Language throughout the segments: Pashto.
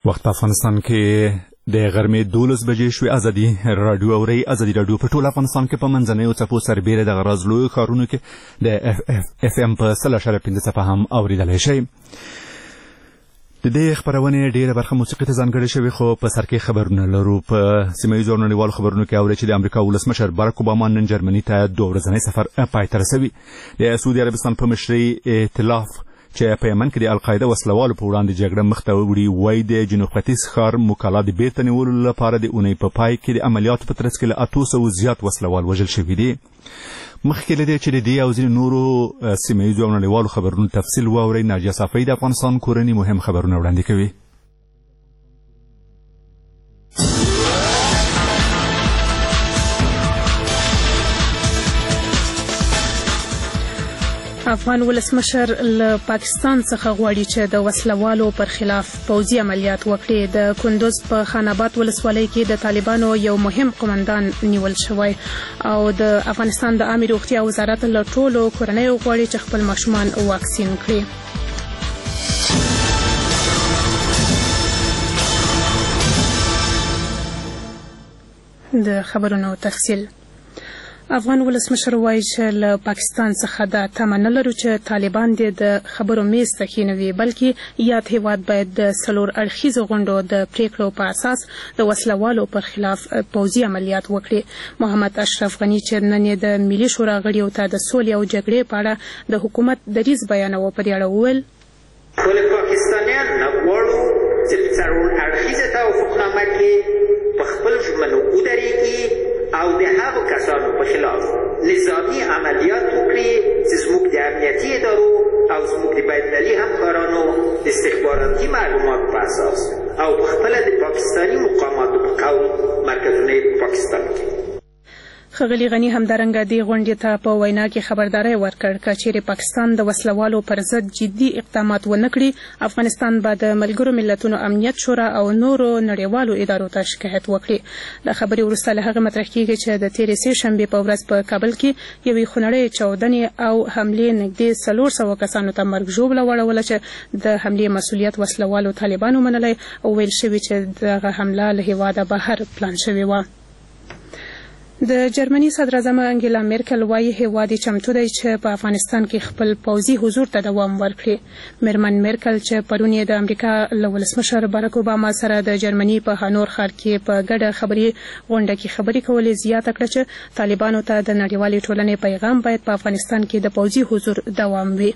وخت افغانستان کې د غرمې 12 بجې شوې. ازادي رادیو اوري. ازادي رادیو په ټول افغانستان کې په منځنیو څپو سربېره د غرض لوی ښارونو کې د اف ام په 100.5 څپه هم اوریدلی شئ. د دې خبرونې ډیره برخه موسیقي ته ځانګړې شوې، خو په سر کې خبرونه لرو. په سیمه ییزو او نړیوالو خبرونو کې اورئ چې د امریکا ولسمشر باراک اوباما نن جرمني ته 2 ورځنی سفر پای ته رسوي. د سعودي عربستان په مشرۍ ائتلاف چې په یمن کې د القاعده وسلوالو په وړاندې جګړه مخ ته وړي، وایي د جنوب ختیځ ښار موکالا د بیرته نیولو لپاره د اونۍ په پای کې د عملیاتو په ترڅ کې له 800 زیات وسلوال وژل شوي دي. مخکې له دې چې د دې او ځینې نورو سیمه ییزو او نړیوالو خبرونو تفصیل واورئ، ناجیه صافی د افغانستان کورني مهم خبرونه وړاندې کوي. افغان ولسمشر له پاکستان څخه غواړي چې د وسلوالو پر خلاف پوځي عملیات وکړي. د کندوز په خان آباد ولسوالۍ کې د طالبانو یو مهم قومندان نیول شوی او د افغانستان د عامه روغتیا وزارت له ټولو کورنیو غواړي چې خپل ماشومان واکسین کړي. د خبرونو تفصیل. افغان ولسمشر وایي چې له پاکستان څخه دا تمه نه لرو چې طالبان د خبرو میز ته کښېنوي، بلکې یاد هیواد باید د 4 اړخیزو غونډو د پریکړو په اساس د وسلوالو پر خلاف پوځي عملیات وکړي. محمد اشرف غني چې نن یې د ملي شورا غړیو ته د سولې او جګړې په اړه د حکومت دریځ بیانوه، په دې اړه وویل ټول پاکستانیان غواړو چې 4 اړخیزه توافقنامه کې په خپل ژمنو ودرېږي او د هغو کسانو په خلاف نظامی عملیات وکړي چې زموږ د امنیتي ادارو او زموږ د بین‌المللي همکارانو د استخباراتي معلومات په اساس او په خپله د پاکستاني مقاماتو په قول مرکزونه په پاکستان کې. ښاغلي غني همدارنګه دې غونډې ته په وینا کې خبرداری ورکړ که چیرې پاکستان د وسلوالو پر ضد جدي اقدامات ونه کړي، افغانستان به د ملګرو ملتونو امنیت شورا او نورو نړیوالو ادارو ته شکایت وکړي. د خبرې وروسته له هغه مطرح کېږي چې د تېرې سې شنبې په ورځ په کابل کې یوې خونړۍ چاودنې او حملې نږدې 400 کسانو ته مرګ ژوبله واړوله چې د حملې مسؤلیت وسلوالو طالبانو منلی او ویل شوي چې دغه حمله له هېواده بهر پلان شوې وه. د جرمني صدراعظمه انګیلا میرکل وایي هېواد یې چمتو دی چې په افغانستان کې خپل پوځي حضور ته دوام ورکړي. میرمن میرکل چې پرون یې د امریکا له ولسمشر باراک اوباما سره د جرمني په هانور ښار کې په ګډه خبري غونډه کې خبرې کولې، زیاته کړه چې طالبانو ته د نړیوالې ټولنې پیغام باید په افغانستان کې د پوځي حضور دوام وي.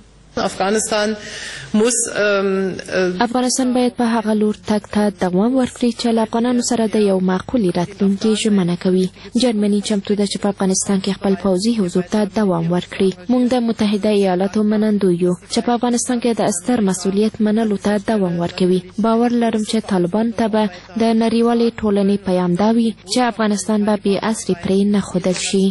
افغانستان باید په هغه لور تګ ته دوام ورکړي چې له افغانانو سره د یو معقولې راتلونکي ژمنه کوي. جرمني چمتو ده چې په افغانستان کې خپل پوځي حضور ته دوام ورکړي. موږ د متحده ایالاتو منندو یو چې په افغانستان کې د استر مسؤلیت منلو ته دوام ورکوي. باور لرم چې طالبان ته به د نړیوالې ټولنې پیغام دا وي چې افغانستان به بې اسرې پرې نه ښودل شي.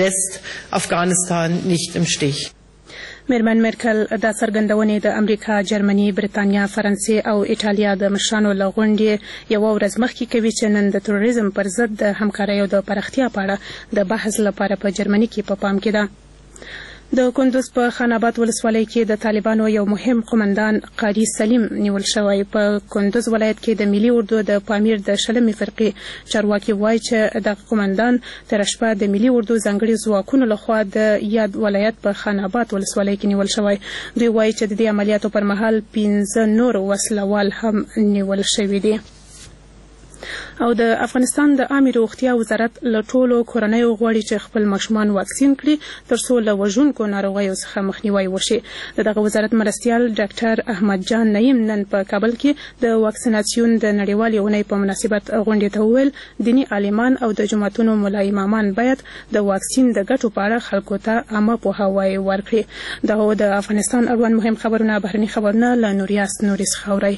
میرمن میرکل دا څرګندونې د امریکا، جرمني، بریتانیا، فرانسې او ایټالیا د مشرانو له غونډې یوه ورځ مخکې کوي چې نن د تروریزم پر ضد د همکارۍ او د پراختیا په اړه د بحث لپاره په جرمني کې په پام کې ده. د کندوز په خان آباد ولسوالۍ کې د طالبانو یو مهم قومندان قاری سلیم نیول شوی. په کندوز ولایت کې د ملي اردو د پامیر د 20مې فرقې چارواکي وایي چې دغه قومندان تېره شپه د ملي اردو ځانګړي ځواکونو لخوا د یاد ولایت په خان آباد ولسوالۍ کې نیول شوی. دوی وایي چې د دې عملیاتو پر مهال 15 نور وسلوال هم نیول شوي دي. او د افغانستان د عامه روغتیا وزارت له ټولو کورنیو غواړي چې خپل ماشومان واکسین کړي ترڅو له وژونکو ناروغیو څخه مخنیوی وشي. دغه وزارت مرستیال ډاکټر احمد جان نعیم نن په کابل کې د واکسیناسیون د نړیوالې اونۍ په مناسبت غونډې ته وویل دیني عالمان او د جوماتونو ملا امامان باید د واکسین د ګټو په اړه خلکو ته عامه پوهاوی ورکړي. دغه د افغانستان اړوند مهم خبرونه بهرني خبرونه له نوریاس نوري څخه اورئ.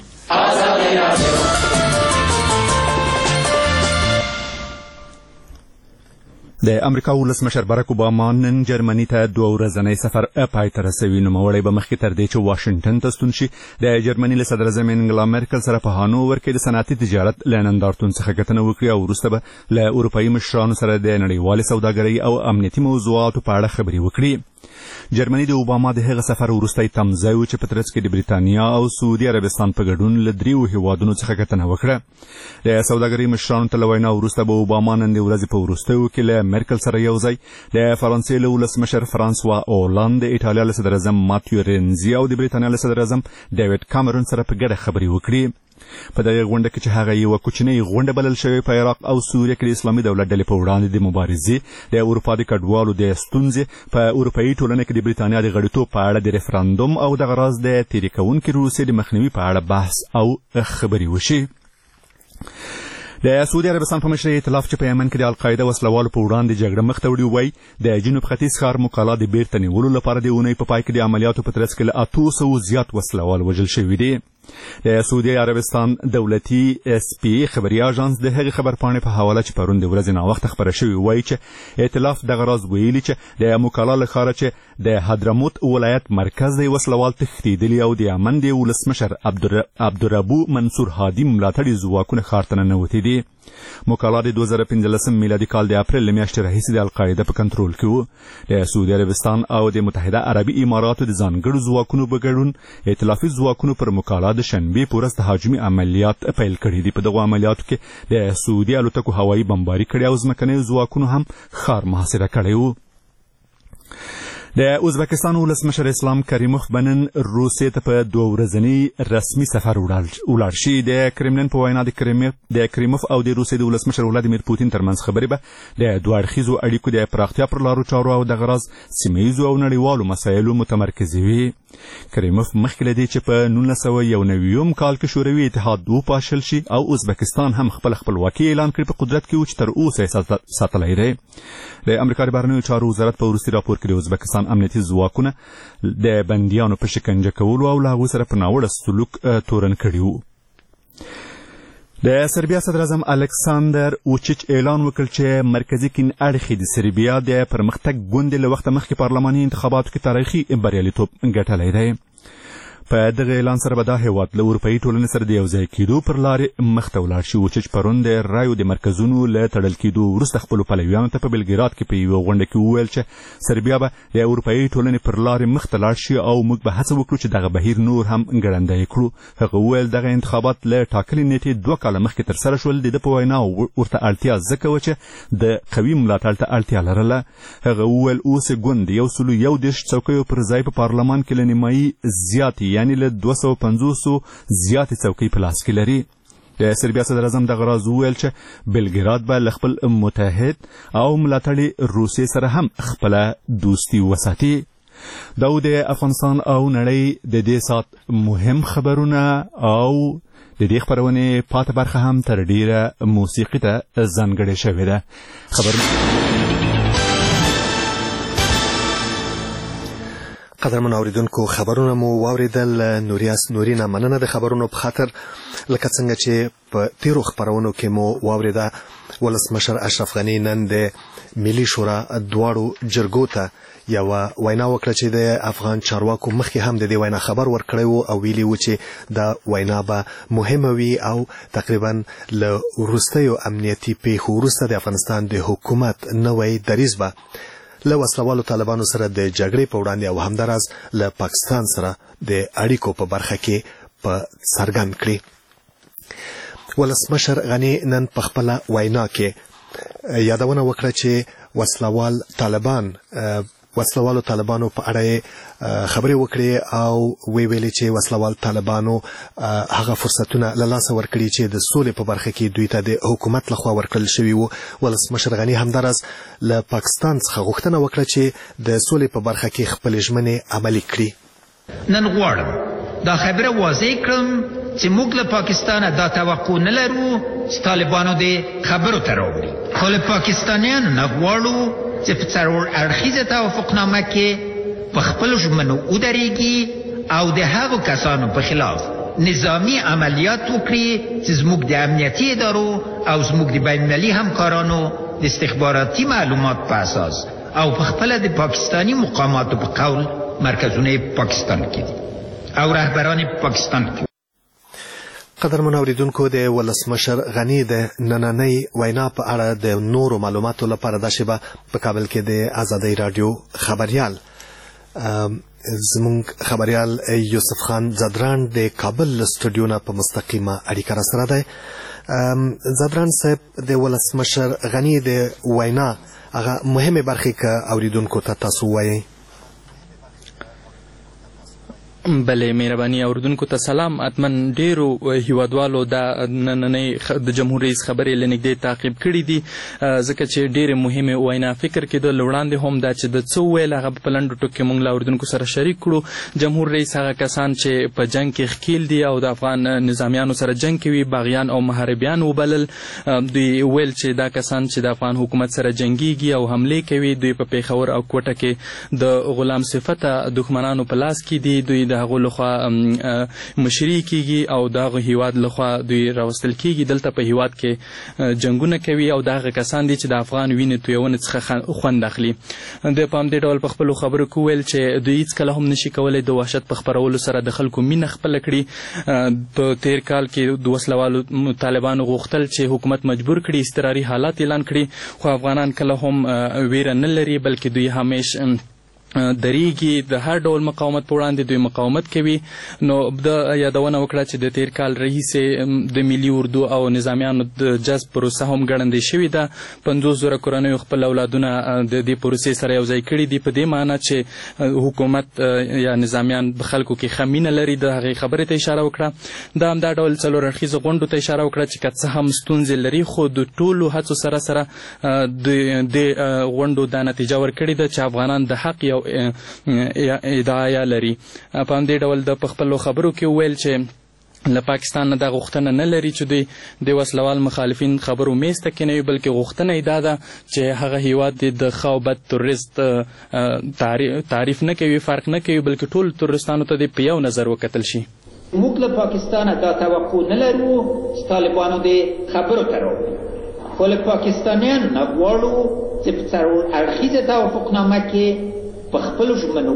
د امریکا ولسمشر باراک اوباما نن جرمني ته 2 ورځنی سفر پای ته رسوي. نوموړی به مخکې تر دې چې واشنګټن ته ستون شي د جرمني له صدراعظمې انګلا میرکل سره په هانوور کې د صنعتي تجارت له نندارتون څخه کتنه وکړي او وروسته به له اروپایي مشرانو سره د نړیوالې سوداګرۍ او امنیتي موضوعاتو په اړه خبرې وکړي. جرمني د اوباما د هغه سفر وروستی تمځای و چې په ترڅ کې د بریتانیا او سعودي عربستان په ګډون له 3 هیوادونو څخه کتنه وکړه. د سوداګرۍ مشرانو ته له وینا وروسته به اوباما نن د ورځې په وروستیو کې له مرکل سره یو ځای د فرانسې له ولسمشر فرانسوا اولاند، د ایټالیا له صدر اعظم ماتیو رینزي او د بریتانیا له صدر اعظم ډیوډ کامرون سره په ګډه خبرې وکړي. په دغه غونډه کې چې هغه یو کوچنی غونډه بلل شوې په عراق او سوریه کې د اسلامي دولت ډلې په وړاندې د مبارزې د اروپا د کډوالو د ستونزې په اروپایي ټولنه کې د بریتانیا د غړیتوب په اړه د ریفرندوم او د غراز د تېرې کوونکې روسیې د مخنیوي په اړه بحث او خبرې وشي. د سعودي عربستان په مشرۍ ائتلاف چې په یمن کې د القاعده وسلوالو په وړاندې جګړه مخ ته وړي وایي د جنوب ختیځ ښار مکالا د بیرته نیولو لپاره د اونۍ په پای کې د عملیاتو په ترڅ کې له 800 زیات وسلوال وژل شوي دي. د سعودي عربستان دولتي اس پی خبري اژانس د هغې خبرپاڼې په حواله چې پرون د ورځې ناوخته خبره شوې وایي چې ائتلاف دغه راز ویلي چې د مکالا له ښاره چې د حضرموت ولایت مرکز د وسلوال تښتېدلي او د یمن د ولسمشر عبدالربو منصور هادي ملاتړي ځواکونه ښار ته ننوتي دي. مکالا د 2015 میلادي کال د اپریل له میاشتې راهیسې د القاعده په کنټرول کې و. د سعودي عربستان او د متحده عربي اماراتو د ځانګړو ځواکونو په ګډون ائتلافي ځواکونو پر مکالا د شنبې په ورځ د هاجمي عملیات پیل کړي دي. په دغو عملیاتو کې د سعودي الوتکو هوایي بمباري کړې او ځمکنیو ځواکونو هم ښار محاصره کړی و. د ازبکستان ولسمشر اسلام کریموف بنن روسیې ته په 2 ورځني رسمي سفر ولاړ شي. د کرملین په وینا د کریموف او د روسیې د ولسمشر ولادیمیر پوتین ترمنځ خبرې به د دوه اړخیزو اړیکو د پراختیا پر لارو چارو او د غراز سیمهیزو او نړیوالو مسایلو متمرکزې وي. کریموف مخکې له دې چې په 1991 کال کې شوروي اتحاد وپاشل شي او ازبکستان هم خپل خپلواکي اعلان کړي په قدرت کې و چې تر اوسه یې ساتلی دی. د امریکا د بهرنیو چارو وزارت په وروستي راپور کې د ازبکستان امنیتي ځواکونه د بندیانو په شکنجه کولو او له هغوی سره په ناوړه سلوک تورن کړي وو. د سربیا صدر اعظم الکساندر ووچیچ اعلان وکړ چې مرکزي کین اړخې د سربیا د پرمختګ ګوندې له وخته مخکې پارلماني انتخاباتو کې تاریخي بریالیتوب ګټلی دی. په دغه اعلان سره به دا هیواد له اروپایي ټولنې سره د یوځای کېدو پر لارې مخته ولاړ شي. ووچیچ پرون د رایو د مرکزونو له تړل کېدو وروسته خپلو پلویانو ته په بلګراد کې په یوه غونډه کې وویل چې سربیا به د اروپایي ټولنې پر لارې مخته لاړ شي او موږ به هڅه وکړو چې دغه بهیر نور هم ګړندی کړو. هغه وویل دغه انتخابات له ټاکلې نیټې 2 کاله مخکې ترسره شول. د ده په وینا ورته اړتیا ځکه وه چې د قوي ملاتړ ته اړتیا لرله. هغه وویل اوس یې ګوند د 130 څوکیو پر ځای په پارلمان کې له نیمایي زیاتې یعنې له 250 زیاتې څوکۍ په لاس کې لري. د سربیا صدر اعظم دغه راز وویل چې بلګراد به له خپل متحد او ملاتړي روسیې سره هم خپله دوستي وساتي. دا د افغانستان او نړۍ د دې سات مهم خبرونه او د دې خبرونې پاته برخه هم تر ډیره موسیقي ته ځانګړې شوې ده. قدرمن اوریدونکو خبرونه مو واوریدل. نورینه مننه د خبرونو په خاطر. لکه څنګه چې په تیرو خبرونو کې مو واوریده ولسمشر اشرف غنی نن د ملي شورا دواړو جرګو ته یو وینا وکړه چې د افغان چارواکو مخکې هم د دې وینا خبر ورکړی و او ویلي و چې دا وینا به مهمه وي او تقریبا له وروستیو امنیتي پیښو وروسته د افغانستان د حکومت نوی دریځ به له وسلوالو طالبانو سره د جګړې په وړاندې او همداراز له پاکستان سره د اړیکو په برخه کې په څرګند کړي. ولسمشر غنی نن په خپله وینا کې یادونه وکړه چې وسلوالو طالبانو په اړه خبرې وکړې او ویلي چې وسلوال طالبانو هغه فرصتونه له لاسه ورکړي چې د سولې په برخه کې دوی ته د حکومت لخوا ورکړل شوي وو. ولسمشر غنی همداراز له پاکستان څخه غوښتنه وکړه چې د سولې په برخه کې خپلې ژمنې عملي کړي. نن غواړم دا خبره واضح کړم چې موږ له پاکستانه دا توقع نه لرو چې طالبانو دې خبرو ته راوړي، خو له پاکستانیانو نه غواړو چې په څلور اړخیزه توافقنامه کې په خپلو ژمنو ودرېږي او د هغو کسانو په خلاف نظامی عملیات وکړي چې زموږ د امنیتي ادارو او زموږ د بین المللي همکارانو د استخباراتي معلومات په اساس او په خپله د پاکستانی مقاماتو په قول مرکزونه پاکستان کې دي او رهبران پاکستان کې. قدرمن اوریدونکو د ولسمشر غنی د نننۍ وینا په اړه د نورو معلوماتو لپاره دا شیبه په کابل کې د آزادۍ رادیو خبریال زمونږ خبريال یوسف خان زدران د کابل سټوډیو نه په مستقیمه اړیکه را سره دی. زدران صاحب د ولسمشر غنی د وینا هغه مهمه برخه که اوریدونکو ته تاسو وایي. بله مهرباني اوریدونکو ته سلام. اتمن ډیرو هیوادوالو د نننۍ د جمهور رئیس خبرې لنږدې تعقیب کړي دي ځکه چې ډیره مهمه وینا فکر کې د وړاندې هم دا چې د څو ویل هغه په لنډو ټکو کې موږ له اوریدونکو سره شریک کړو. جمهور رئیس هغه کسان چې په جنگ کې ښکیل دي او د افغان نظامیانو سره جنگ کوي باغیان او محاربیان وبلل. دوی ویل چې دا کسان چې د افغان حکومت سره جنگيږي او حمله کوي دوی په پیښور او کوټه کې د غلام صفته دښمنانو په لاس کې دي. دوی د هغو لخوا مشري کیږي او دغه هیواد لخوا دوی راوستل کیږي. دلته په هیواد کې جنگونه کوي او دغه کسان دي چې د افغان وینې تویونه څخه خوند اخلي. د پام دې ډول په خپل خبرو کې ویل چې دوی هیڅ کله هم نشي کولای د وحشت په خپرولو سره د خلکو مینه خپل کړي. په تیر کال کې د وسلوالو طالبانو غوښتل چې حکومت مجبور کړي اضطراري حالات اعلان کړي خو افغانان کله هم ویره نه لري بلکې دوی همیشه دریږي. د هر ډول مقاومت په وړاندې دوی مقاومت کوي. نو د یادونه وکړه چې د تیر کال رئیسې د ملي اردو او نظامیانو د جذب پروسه هم ګړندۍ شوې ده. 50,000 کورنیو خپل اولادونه د دې پروسې سره یوځای کړي دي په دې معنی چې حکومت یا نظامیان په خلکو کې ښه مینه لري. د هغې خبرې ته اشاره وکړه. دا همدا ډول څلور اړخیزو غونډو ته اشاره وکړه چې که څه هم ستونزې لري خو د ټولو هڅو سره د غونډو دا نتیجه ورکړې ده چې افغانان د حق یو ادعا لري. په همدې ډول د په خپلو خبرو کې ویل چې له پاکستان نه دا غوښتنه نه لري چې دوی د وسلوال مخالفین خبرو میز ته کېنوي بلکې غوښتنه یې دا ده چې هغه هیواد د ښه او بد تروریست تعریف نه کوي فرق نه کوي بلکې ټول تروریستانو ته په یو نظر وکتل شي. موږ له پاکستانه دا توقع نه لرو چې طالبانو د خبرو ته راوړي خو له پاکستانیان نه غواړو چې په څلور اړخیزه توافقنامه کې په خپلو ژمنو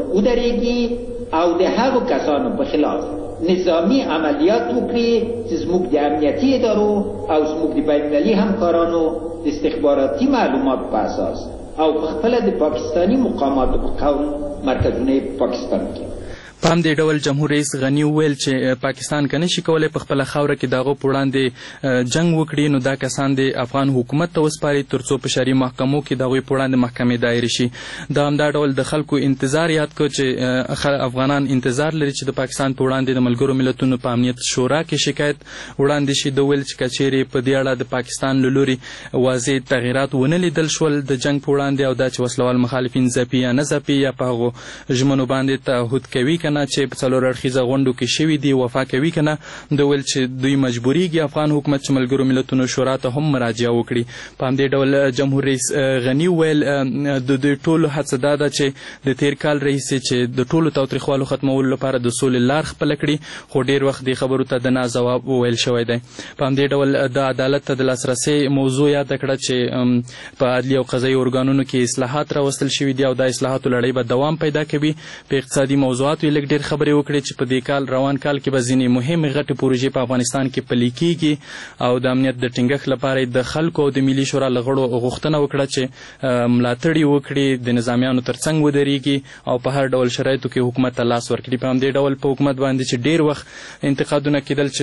ودرېږي او د هغو کسانو په خلاف نظامی عملیات وکړي چې زموږ د امنیتي ادارو او زموږ د بینالمللي همکارانو د استخباراتي معلوماتو په اساس او په خپله د پاکستاني مقاماتو په قول مرکزونه په پاکستان کې. په همدې ډول جمهور رئیس غني وویل چې پاکستان که نشي کولی په خپله خاوره کې د هغو په وړاندې جنګ وکړي نو دا کسان د افغان حکومت ته وسپاري تر څو په شرعي محکمو کې د هغوی په وړاندې محکمې دایرې شي. دا همدا ډول د خلکو انتظار یاد کړ چې افغانان انتظار لري چې د پاکستان په وړاندې د ملګرو ملتونو په امنیت شورا کې شکایت وړاندې شي. د ویل چې که چیرې په دې اړه د پاکستان له لوري واضح تغیرات ونه لیدل شول د جنګ په وړاندې او دا چې وسلوال مخالفین ځپي یا نه ځپي یا په هغو ژمنو باندې تعهد کوي که نه چې په څلور اړخیزه غونډو کې شوي دي وفا کوي که نه د ویل چې دوی مجبوریږي افغان حکومت چې ملګرو ملتونو شورا ته هم مراجعه وکړي. په همدې ډول جمهور رئیس غني ویل د دوی ټولو هڅه دا ده چې د تیر کال راهیسې چې د ټولو تاوتریخوالو ختمولو لپاره د سولې لار خپله کړي خو ډېر وخت دې خبرو ته د ناځواب ویل شوی دی. په همدې ډول د عدالت ته د لاسرسي موضوع یاده کړه چې په عدلي او قضایي ارګانونو کې اصلاحات راوستل شوي دي او دا اصلاحاتو لړۍ به دوام پیدا کوي. په اقتصادي موضوعاتو یې لږ ډېر خبرې وکړې چې په دې کال روان کال کې به ځینې مهمې غټې پروژې په افغانستان کې پلي کېږي او د امنیت د ټینګښت لپاره د خلکو او د ملي شورا له غړو غوښتنه وکړه چې ملاتړ یې وکړي د نظامیانو تر څنګ ودرېږي او په هر ډول شرایطو کې حکومت ته لاس ورکړي. په همدې ډول په حکومت باندې چې ډېر وخت انتقادونه کېدل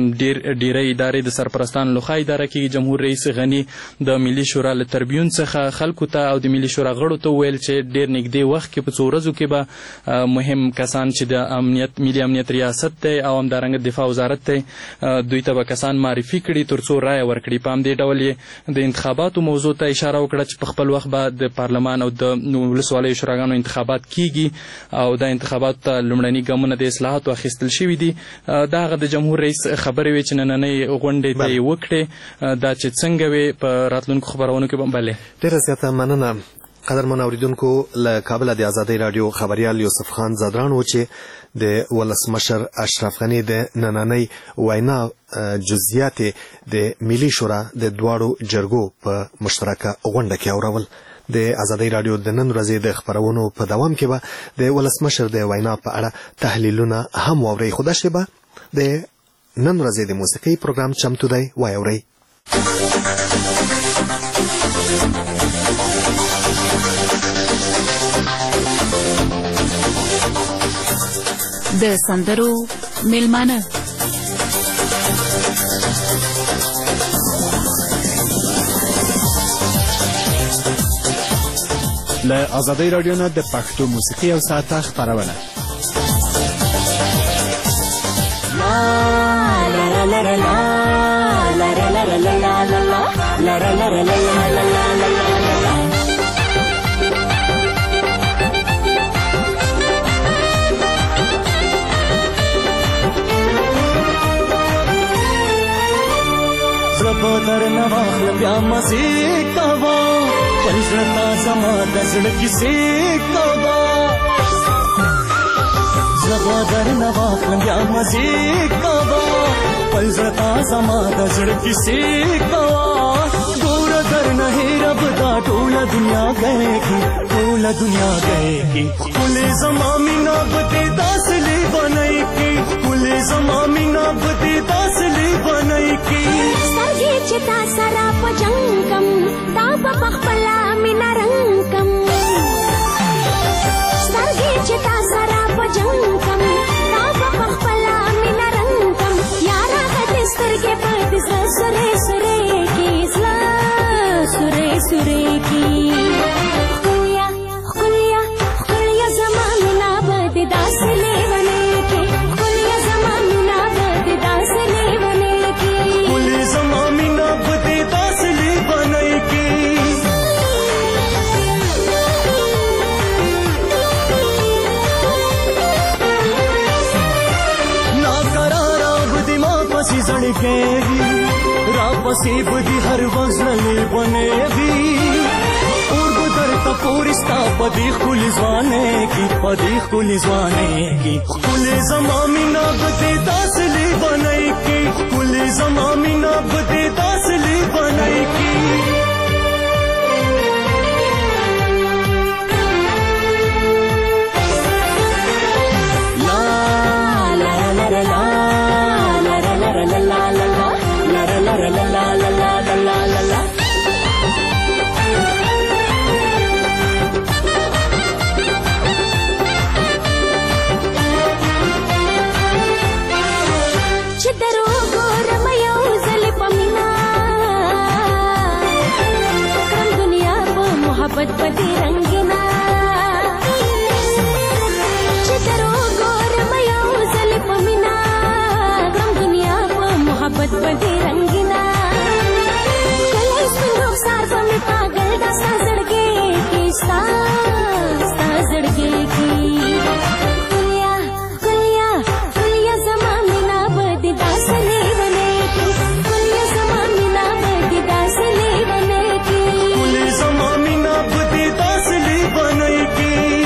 چې ډېری ادارې د سرپرستانو لخوا اداره کېږي. جمهور رئیس غني د ملي شورا له تربیون څخه خلکو ته او د ملي شورا غړو ته ویل چې ډېر نږدې وخت کې په څو ورځو کې به مهم کسان چې د امنیت ملي امنیت ریاست دی او همدارنګه دفاع وزارت دی دوی ته به کسان معرفي کړي تر څو رایه ورکړي. په همدې ډول یې د انتخاباتو موضوع ته اشاره وکړه چې په خپل وخت به د پارلمان او د ولسوالیو شوراګانو انتخابات کیږي او دا انتخاباتو ته لومړني ګامونه د اصلاحاتو اخیستل شوي دي. دا هغه د جمهور رئیس خبرې وې چې نننۍ غونډې ته یې وکړې دا چې څنګه وې په راتلونکو خبرونو کې به بلې. ډېره زیاته مننه. قدرمن اوریدونکو له کابل د ازادۍ راډیو خبریال یوسف خان زدران و چې د ولسمشر اشرف غني د نننۍ وینا جزئیات د ملي شورا د دواړو جرګو په مشترکه غونډه کې اورول. د ازادۍ راډیو د نن ورځې د خبرونو په دوام کې به د ولسمشر د وینا په اړه تحلیلونه هم واورئ. خو دا شیبه د نن ورځې د موسیقۍ پروګرام چمتو دی واورئ. د سندرو میلمانه له آزادۍ راډیو نه د پښتو موسیقي یو ساعته خپرونه. زړه در نه واخلم بیا مزې کوه پل زړه تا زما د زړه کیسې کوه زړه در نه واخلم بیا مزې کوه پل زړه تا زما د زړه کیسې کوه ګوره در نه هېره به دا ټوله دنیا گئېږي ټوله دنیا گئېږي ښکلې زما مینا به دې داسې لیونۍ کي ښکلې زما مینا به دې داسې لیونۍ کي سترګې چې تا سره په جنګ کم تا به پخپله مینه رنګ کم سترګې چې تا سره په جنګ کم تا به پخپله مینه رنګ کم یاره غټې سترګې په دې زړه سورې سورې کې زړه سورې سورې کې ښکلیا ښکلیا ښکلیا زما مینه به دې داسې لیونۍ کې ښکلیا زما مینه به دې داسې لیونۍ کې ښکلې زما مینه به دې داسې لیونۍ کې ناقراره به دې ما پسې زړګېږي راپسې به دې هر وخت زړه لیونی وي اور به درته پورې ستا په دې ښکلې ځوانۍ کې په دې ښکلې ځوانۍ کې ښکلې زما مینه به دې داسې لیونۍ کې ښکلې زما مینه به دې داسې لیونۍ کې محبت بدی رنگینا چې درو ګور مې یو ځل په مینا ګرم دنیا په محبت بدی رنگینا کله څنګه سار په می پاگل دا سړګې کې ستا زړګې کې کلیا کلیا کلیا زما مینا بدی داسې لیونې کې کلیا زما مینا بدی داسې لیونې کې کلیا زما مینا بدی داسې لیونې کې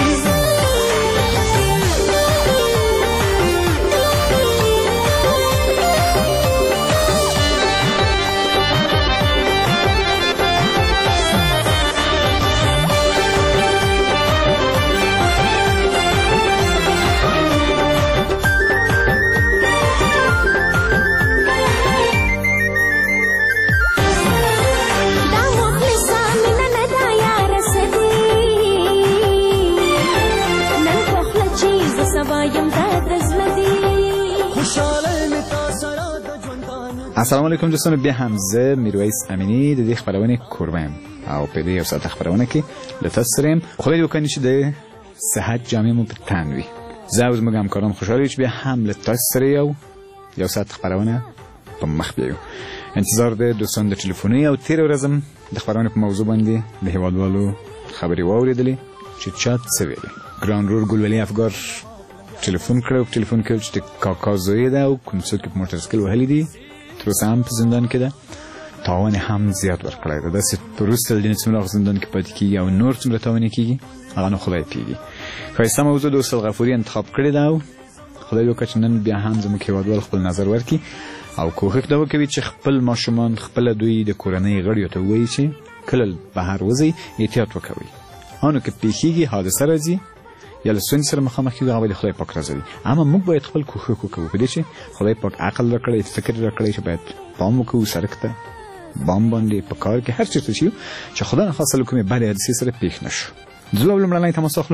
السلام علیکم دوستان، بیا هم زه میرویس امینی د دې خبرونه کوربم او په دې یو ساعت خبرونه کې له تاسو سره خدای وکړي چې د صحت جامع مو په تن وي. زه اوس موږ همکاران خوشاله چې بیا هم له تاسو سره یو ساعت خبرونه په مخ بیایو. انتظار د دوستان د ټلیفوني او تیر ورځم د خبرونه په موضوع باندې د هیوادوالو خبري واوریدلې چې چات څه ویلي. ګران رور ګلولي افګار ټلیفون کړو چې کاکا زوی ده او کوم څوک په موټر سایکل وهلی دي تر اوسه هم په زندان کې ده. تاوان هم زیات ورکړی ده. داسې وروسته له څومره زندان کې پاتې کېږي او نور څومره تاواني کېږي هغه نو خدای پوهېږي. ښایسته موضوع د استاد غفوري انتخاب کړې ده او خدای وکړه چې نن بیا هم زموږ هېوادوال خپل نظر ورکړي او کوښښ دا وکوي چې خپل ماشومان خپله دوی د کورنۍ غړیو ته ووایي چې کله بهر وځئ احتیاط وکوئ. هانو که پیښیږي حادثه راځي یا له ستونزې سره مخامخ کېږو هغه به د خدای پاک رضا وي. اما موږ باید خپل کوښښ وکړو په دې چې خدای پاک عقل راکړی، فکر راکړی چې باید پام وکړو سړک ته بام باندې په کار کې هر چېرته چې یو چې خدای نخواسته له کومې بدې حادثې سره پېښ نه شو. ځو لومړنۍ تماس اخلو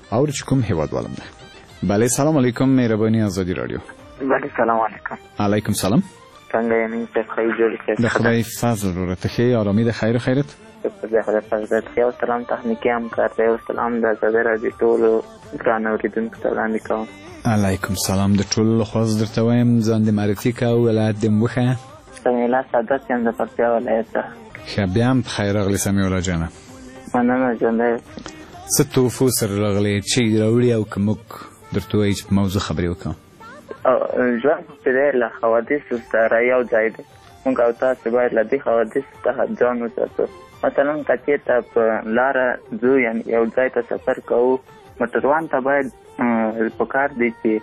او چې کوم هیوادوالم ده. بله سلام علیکم مهربانی آزادی رادیو. بله سلام علیکم. علیکم سلام. څنګه یې مې څه خیر جوړ کړی؟ د خدای فضل ورته ښه آرامي د خیر خیرت. د خدای فضل خیر سلام تخنیکی همکار دی او سلام د آزادی رادیو ټولو ګران اوریدونکو ته وړاندې کوم. علیکم سلام. د ټولو لخوا زه درته وایم ځان دې معرفي کړه او ولایت دې مو وښیه. سمیع الله سعادت یم د پکتیا ولایت څخه. ښه بیا هم په خیر راغلې سمیع الله جانه. مننه ژوندی. څه توفو سره راغلې چې راوړي او که موږ درته وایي چې په موضوع خبرې وکړو. ژوند چې دی له حوادثو سره یو ځای دی. موږ او تاسې باید له دې حوادثو څخه ځان وساتو. مثلا که چېرته په لاره ځو یعنې یو ځای ته سفر کوو موټروان ته باید پکار دی چې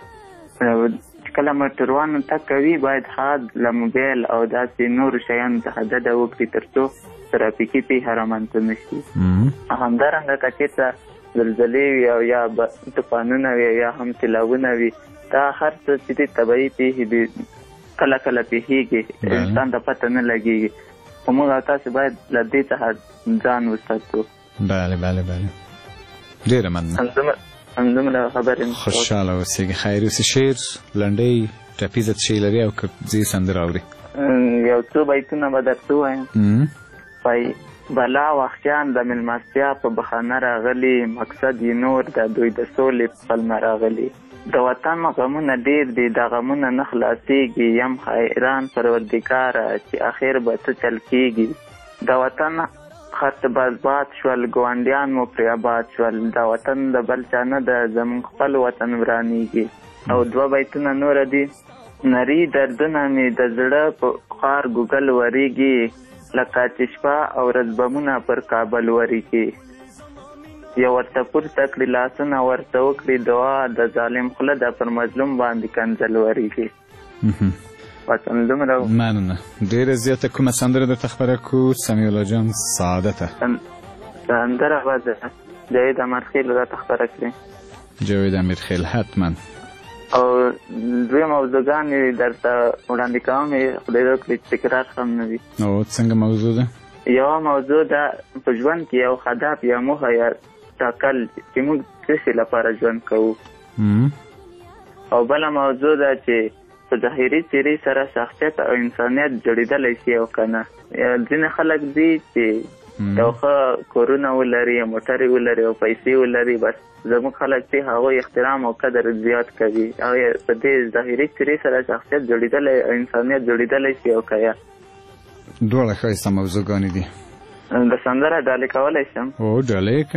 کله موټروان تګ کوي باید هغه له موبایل او داسې نورو شیانو څخه ډډه وکړي تر څو ترافیکي پیښې رامنځته نه شي. همدارنګه که چېرته زلزلې وي او یا طوفانونه وي یا هم سیلابونه وي دا هر څه چې دي طبیعي پیښې دي کله کله پیښېږي انسان ته پته نه لګېږي خو موږ او تاسې باید له دې څخه ځان وساتو. بله بله بله ډېره مننه. همدومره خبرې خوشحاله اوسېږي. خیر اوسې. شعر لنډۍ ټپیزه څه شی لري او که ځې سندره اورې؟ یو څو بیتونه به درته ووایم. وایي بلا وخیان د مېلمستیا په بخانه راغلي مقصد یې نور د دوی د سولې په پلمه راغلي. د وطن غمونه ډېر دي د غمونه نه خلاصېږي یم حیران پروردګاره چې اخر به څه چل کېږي. د وطن خط باد شول ګاونډیان مو پرې آباد شول د وطن د بل چا نه ده زموږ خپل وطن ورانېږي. او 2 بیتونه نوره دي. نري دردونه مې د زړه په خوار ګوګل ورېږي لکه چې شپه او ورځ بمونه پر کابل ورېږي. یو ورته پورته کړي لاسونه ورته وکړي دعا د ظالم خوله ده پر مظلوم باندې کنځل ورېږي. وطن دومره مننه. ډېره زیاته کومه سندره درته خبره کړو سمیع الله جان سعادته؟ سندره به د جاوید امیرخیل راته خبره کړي. جاوید امیرخیل حتما. او 2 موضوعګانې درته وړاندې کوم خدای دې وکړي تکرار هم نه وي. او څنګه موضوع ده؟ یوه موضوع ده په ژوند کې یو هدف یا موخه یا ټاکل چې موږ څه شي لپاره ژوند کوو. او بله موضوع ده چې په ظاهري څېرې سره شخصیت او انسانیت جوړېدلی شي او که نه. ځینې خلک دي چې یو ښه کورونه ولري موټرې ولري او پیسې ولري بس زموږ خلک چې هغوی احترام او قدر زیات کوي. هغوی په دې ظاهري څېرې سره شخصیت جوړېدلی او انسانیت جوړېدلی شي او که یا دواړه ښایسته موضوعګانې دي. د سندره ډالۍ کولی شم؟ او ډالۍ یې که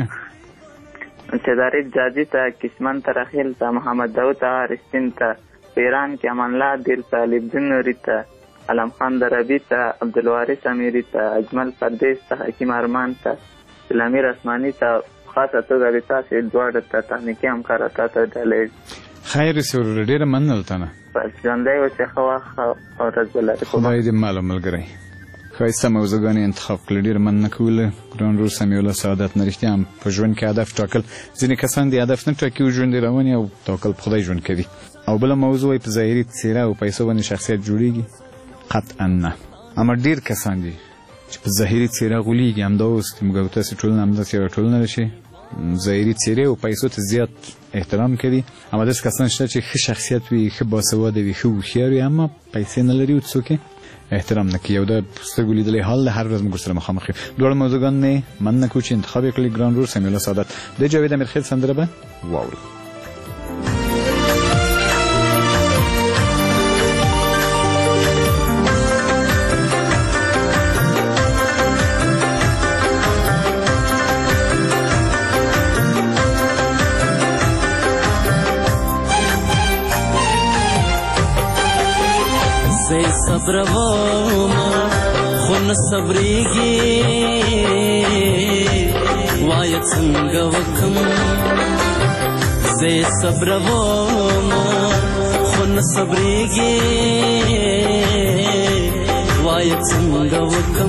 چې دارید جاجي ته کسمن ته رخیل ته محمد داود ته رشتین ته په ایران کې امان الله دیر ته لیبدین نوري ته علم خان دربي ته عبدالوارث امیري ته اجمل پردیس ته حکیم ارمان ته سلامیر اسماني ته خاصه توګه د تاسې دواړو ته تخنیکي همکاره تا ته ډالۍ. خیر اوسې ورور ډېره مننه له تا نه. بس ژوندی اوسې ښه وخت او ورځ ولرې. خدای دې مال او ملګری. ښایسته موضوعګانې انتخاب کړل. ډېره مننه کوله ګران ورور سمیع الله سعادت نه. رښتیا هم په ژوند کې هدف ټاکل ځینې کسان دې هدف نه ټاکي او ژوند یې روان او توکل په خدای ژوند کوي. او بله موضوع په ظاهري څېره او پیسو باندې شخصیت جوړېږي؟ قطعا نه. اما ډېر کسان دي چې په ظاهري څېره غولېږي. همدا اوس موږ او تاسې ټولنه همداسې یوه ټولنه ده چې ظاهري څېرې او پیسو ته زیات احترام کوي. اما داسې کسان شته چې ښه شخصیت وي ښه باسواده وي ښه هوښیار وي اما پیسې نه لري او څوک احترام نه کوي. او دا سترګو لیدلی حال ده هر ورځ موږ سره مخامخ یو. دواړه موضوعګان نه مننه کوو چې انتخاب یې کړلې ګران ورور سمیع الله سعادت. د جاوید امیرخیل سندره به واورو. صبروما خون صبرېږي وایه څنګه وکم زه صبروما خون صبرېږي وایه څنګه وکم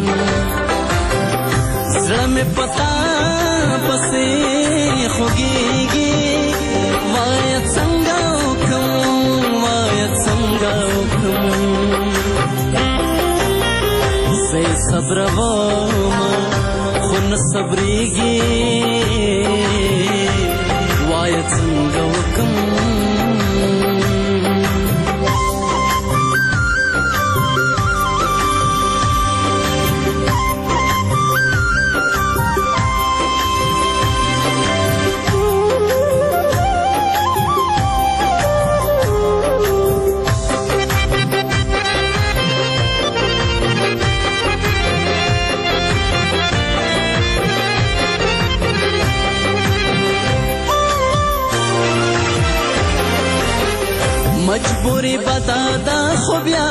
زړه مې پتا پسې خوږېږي وایه څنګه وکم وایه څنګه وکم صبروما خو نه صبرېږي وایه خو بیا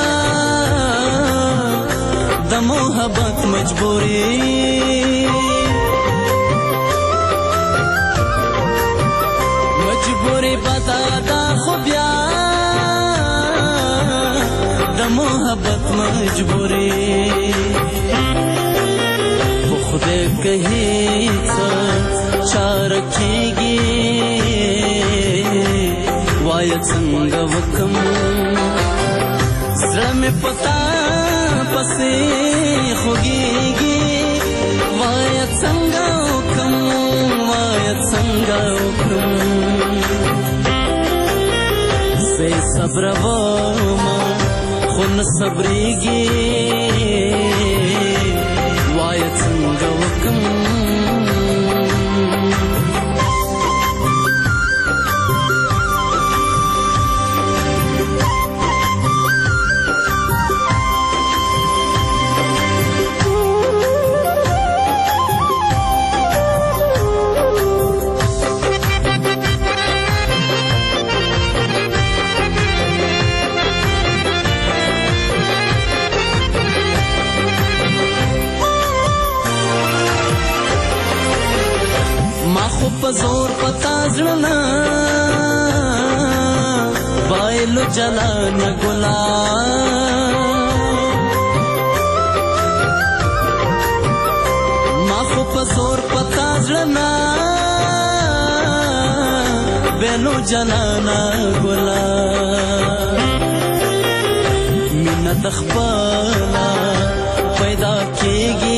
د محبت مجبوری پتا دا خو بیا د محبت مجبوری خو خدای کهی څه چار کیږي وای څنګه وکم زړه مې پتا پسې خوږیږي وای څنګه وکم زه صبر وما خو نه صبرېږي وای څنګه وکم زور پتا زړه بایلو جلان ګلا ما خو په زور پتا زړه بایلو جلان ګلا مینه تخپلا پیدا کیږي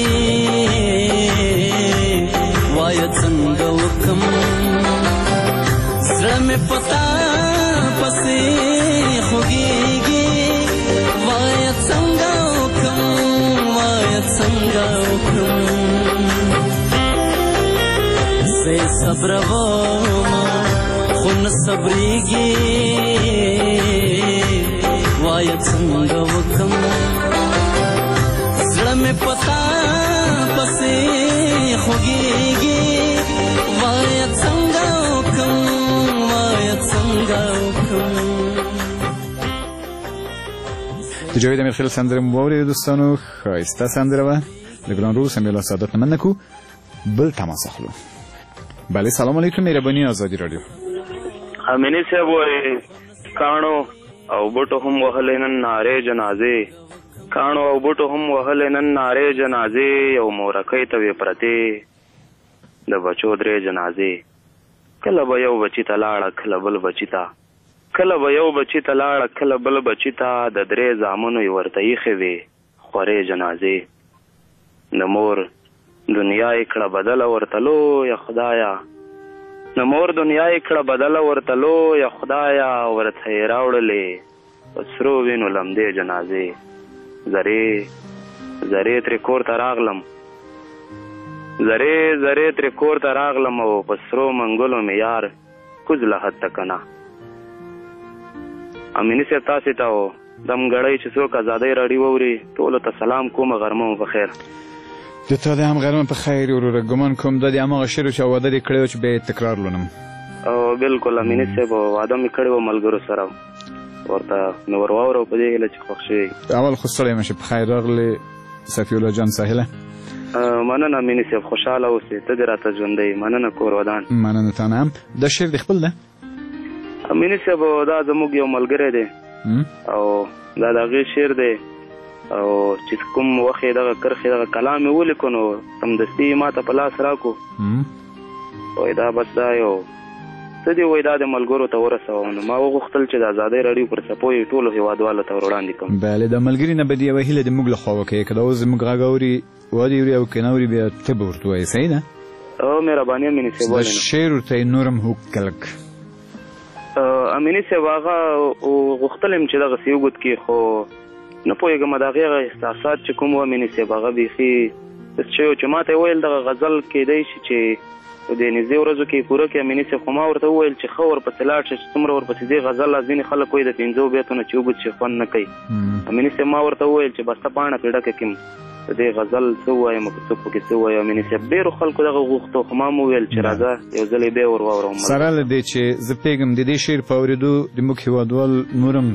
وای څنګه وکم زړه مې پتا پسې خوږیږي وای څنګه وکم زه صبر وما خو نه صبرېږي وای څنګه وکم زړه مې پتا پسې خوږیږي وای څنګه وکم د جاوید امیرخیل سندره مو واورید دوستانو ښایسته سندره وه د ګران روز سمیلا سعادت نه مننه کو بل تماس اخلو بله سلام علیکم مهرباني آزادي رادیو امینی صاحب وایي کاڼو او بوټو هم وهلې نن نارې جنازې کاڼو او بوټو هم وهلې نن نارې جنازې یو مورکۍ ته وې پرتې د بچو درې جنازې کله به یو بچي ته لاړه کله بل بچي ته کله به یو بچي ته لاړه کله بل بچي ته د درې زامنو یې ورته ایښې وې خورې جنازې د مور دنیا یې کړه بدله ورته لویه خدایه د مور دنیا یې کړه بدله ورته لویه خدایه ورته یې راوړلې په سرو وینو لمدې جنازې زرې ترې کور ته راغلم زرې ترې کور ته راغلم او په سرو منګلو مې یار کوز له حد که نه امیني صاحب تاسې ته و دم ګړی چې څوک ازادۍ راډیو واوري ټولو ته سلام کوم غرمه مو په خیر د تا د هم غرمه په خیر وروره ګمان کوم دا د هماغه شعر و چې واده دې کړی و چې بیا یې تکرار لونم او بالکل امیني صاحب واده مې کړی و ملګرو سره ورته مې ور واورو په دې هیله چې خوښ شوي اول خو ستړی مه شې په خیر راغلې صفي الله جان ساحله مننه امیني صاحب خوشحاله اوسې ته دې راته ژوندی مننه کور ودان مننه تا نه هم دا شعر دې خپل ده امیني صاحب دا زموږ یو ملګری دی او دا د هغې شعر دی او چې کوم وخت یې دغه کرښې دغه کلام یې ولیکو نو سمدستي ما ته په لاس راکړو وایي دا بس دا یو څه دي وایي دا د ملګرو ته ورسوم نو ما وغوښتل چې د ازادۍ راډیو پر څپو یې ټولو هېوادوالو ته ور وړاندې کړم بله د ملګري نه به دې یوه هیله د موږ له خوا وکړې که دا اوس زموږ غږ اوري ودې اوري او که نه اوري بیا ته به ورته وایې صحیح ده مهرباني امیني صاحب د شعر ورته یې نور هم وکلک امیني صاحب هغه غوښتل یم چې دغسې وګد کړي خو نه پوهېږم د هغې هغه احساسات چې کوم و امیني صاحب هغه بیخي چې ما ته یې ویل دغه غزل کیدی شي چې د نږدې ورځو کې پوره کړي امیني صاحب خو ما ورته وویل چې ښه ورپسې لاړ شه چې څومره ورپسې دې غزل ځینې خلک وایي د 5 بیتونه چې وګد شي خوند نه کوي امیني صاحب ما ورته وویل چې بسته پاڼه پرې ډکه کړم د دې غزل څه ووایم که څوک پکې څه ووایي امیني صاحب ډېرو خلکو دغه غوښتو خو ما م وویل چې راځه یو ځل یې بیا ور واورم سره له دې چې زه پوهېږم د دې شعر په اورېدو د موږ هېوادوال نور هم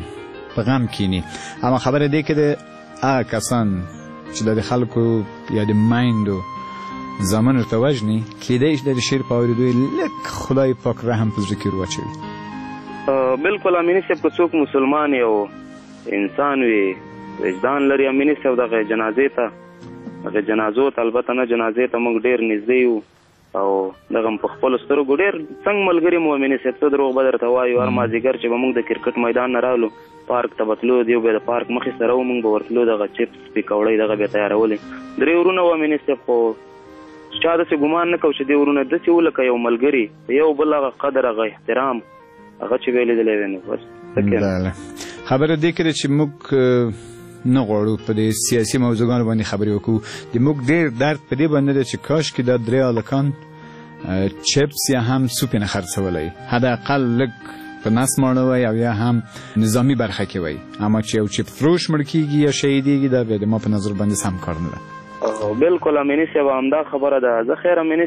په غم کینی. اما خبره دی که د هغه کسان چې د خلکو یا د مایندو زمان ورته وژني کیدای شي د شعر په اورېدو لږ خدای پاک رحم په زړه کې ور واچوي. بالکل امیني صاحب که څوک مسلمان یو انسان وي وجدان لري امیني صاحب دغه جنازې ته دغه جنازو ته البته نه جنازې ته موږ ډېر نږدې یو او دغه په خپلو سترګو ډېر څنګه ملګري مو امیني صاحب څه دروغ به درته وایو. هر مازدیګر چې به موږ د کرکټ میدان نه رالو پارک ته به تلو دیو بیا د پارک مخې سره و موږ به ورتلو دغه چپس پکوړۍ دغه بیا تیارولې. درې ورونه وو امیني صاحب خو چا داسې ګمان نه کوو چې دې ورونه داسې و لکه یو ملګري یو بل هغه قدر هغه احترام هغه چې به یې لیدلی وی نو بس خبره دې کړې چې موږ نه غواړو په دې سیاسي موضوعګانو باندې خبرې وکړو. د موږ ډېر درد په دې باندې دی چې کاشکې دا درې هلکان چپس یا هم سوپ نه خرڅولی حداقل لږ په نس ماړه وی او یا هم نظامی برخه کې وی. اما چې یو چپس فروش مړ کېږي یا شهیدېږي دا بیا د ما په نظر باندې سم کار نه ده. بالکل امیني صاحب همدا خبره ده. زه خیر امیني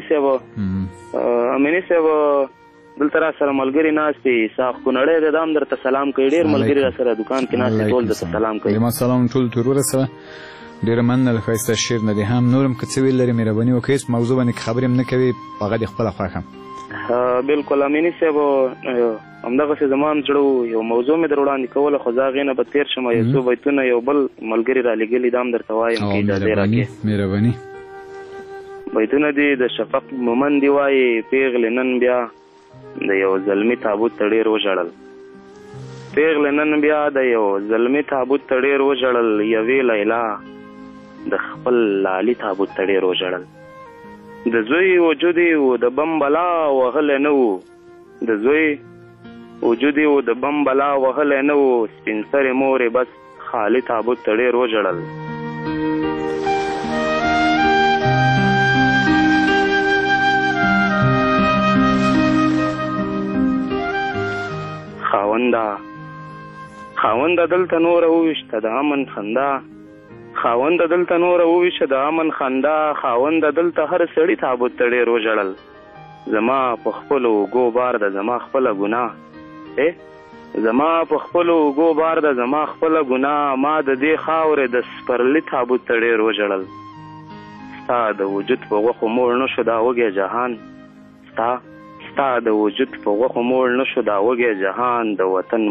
صاحب دلته را سره ملګري ناست دي ساق کونړی دی دا هم درته سلام کوي. ډېر ملګري را سره دکان کې ناست دي ټول درته سلام کوي. ما سلام ټول ته ورسوه. ډېره مننه له ښایسته شعر نه دی هم نور هم که څه ویل لري مهرباني وکړئ هېڅ موضوع باندې که خبرې هم نه کوي هغه دې خپله خوښه. بالکل امیني صاحب همدغسې زما هم زړه و یو موضوع مې در وړاندې کوله خو زه هغې نه به تېر شم یو څو بیتونه یو بل ملګري را لېږلي دا هم درته وایم که اجازې راکړې. مهرباني بیتونه دي د شفق مومند دي وایي پیغلې نن بیا د یو زلمي تابوت ته ډېر وژړل. پیغلې نن بیا د یو زلمي تابوت ته ډېر وژړل یوې لیلا د خپل لالي تابوت ته ډېر وژړل. د زوی وجود یې و د بم بلا وهلی نه و د زوی وجود یې و د بم بلا وهلی نه و سپین سرې مور یې بس خالي تابوت ته ډېر وژړل. خاونده دلته نوره وویشته د امن خندا خاونده دلته نوره وویشه د امن خندا خاونده دلته هر سړي تابوت ته ډېر وژړل. زما په خپلو اوږو بار ده زما خپله ګناه زما په خپلو اوږو بار ده زما خپله ګناه ما د دې خاورې د سپرلي تابوت ته ډېر وژړل. ستا د وجود په غوښو موړ نه شو دا وږی جهان ستا د وجود په غوښو موړ نه شو دا وږی جهان د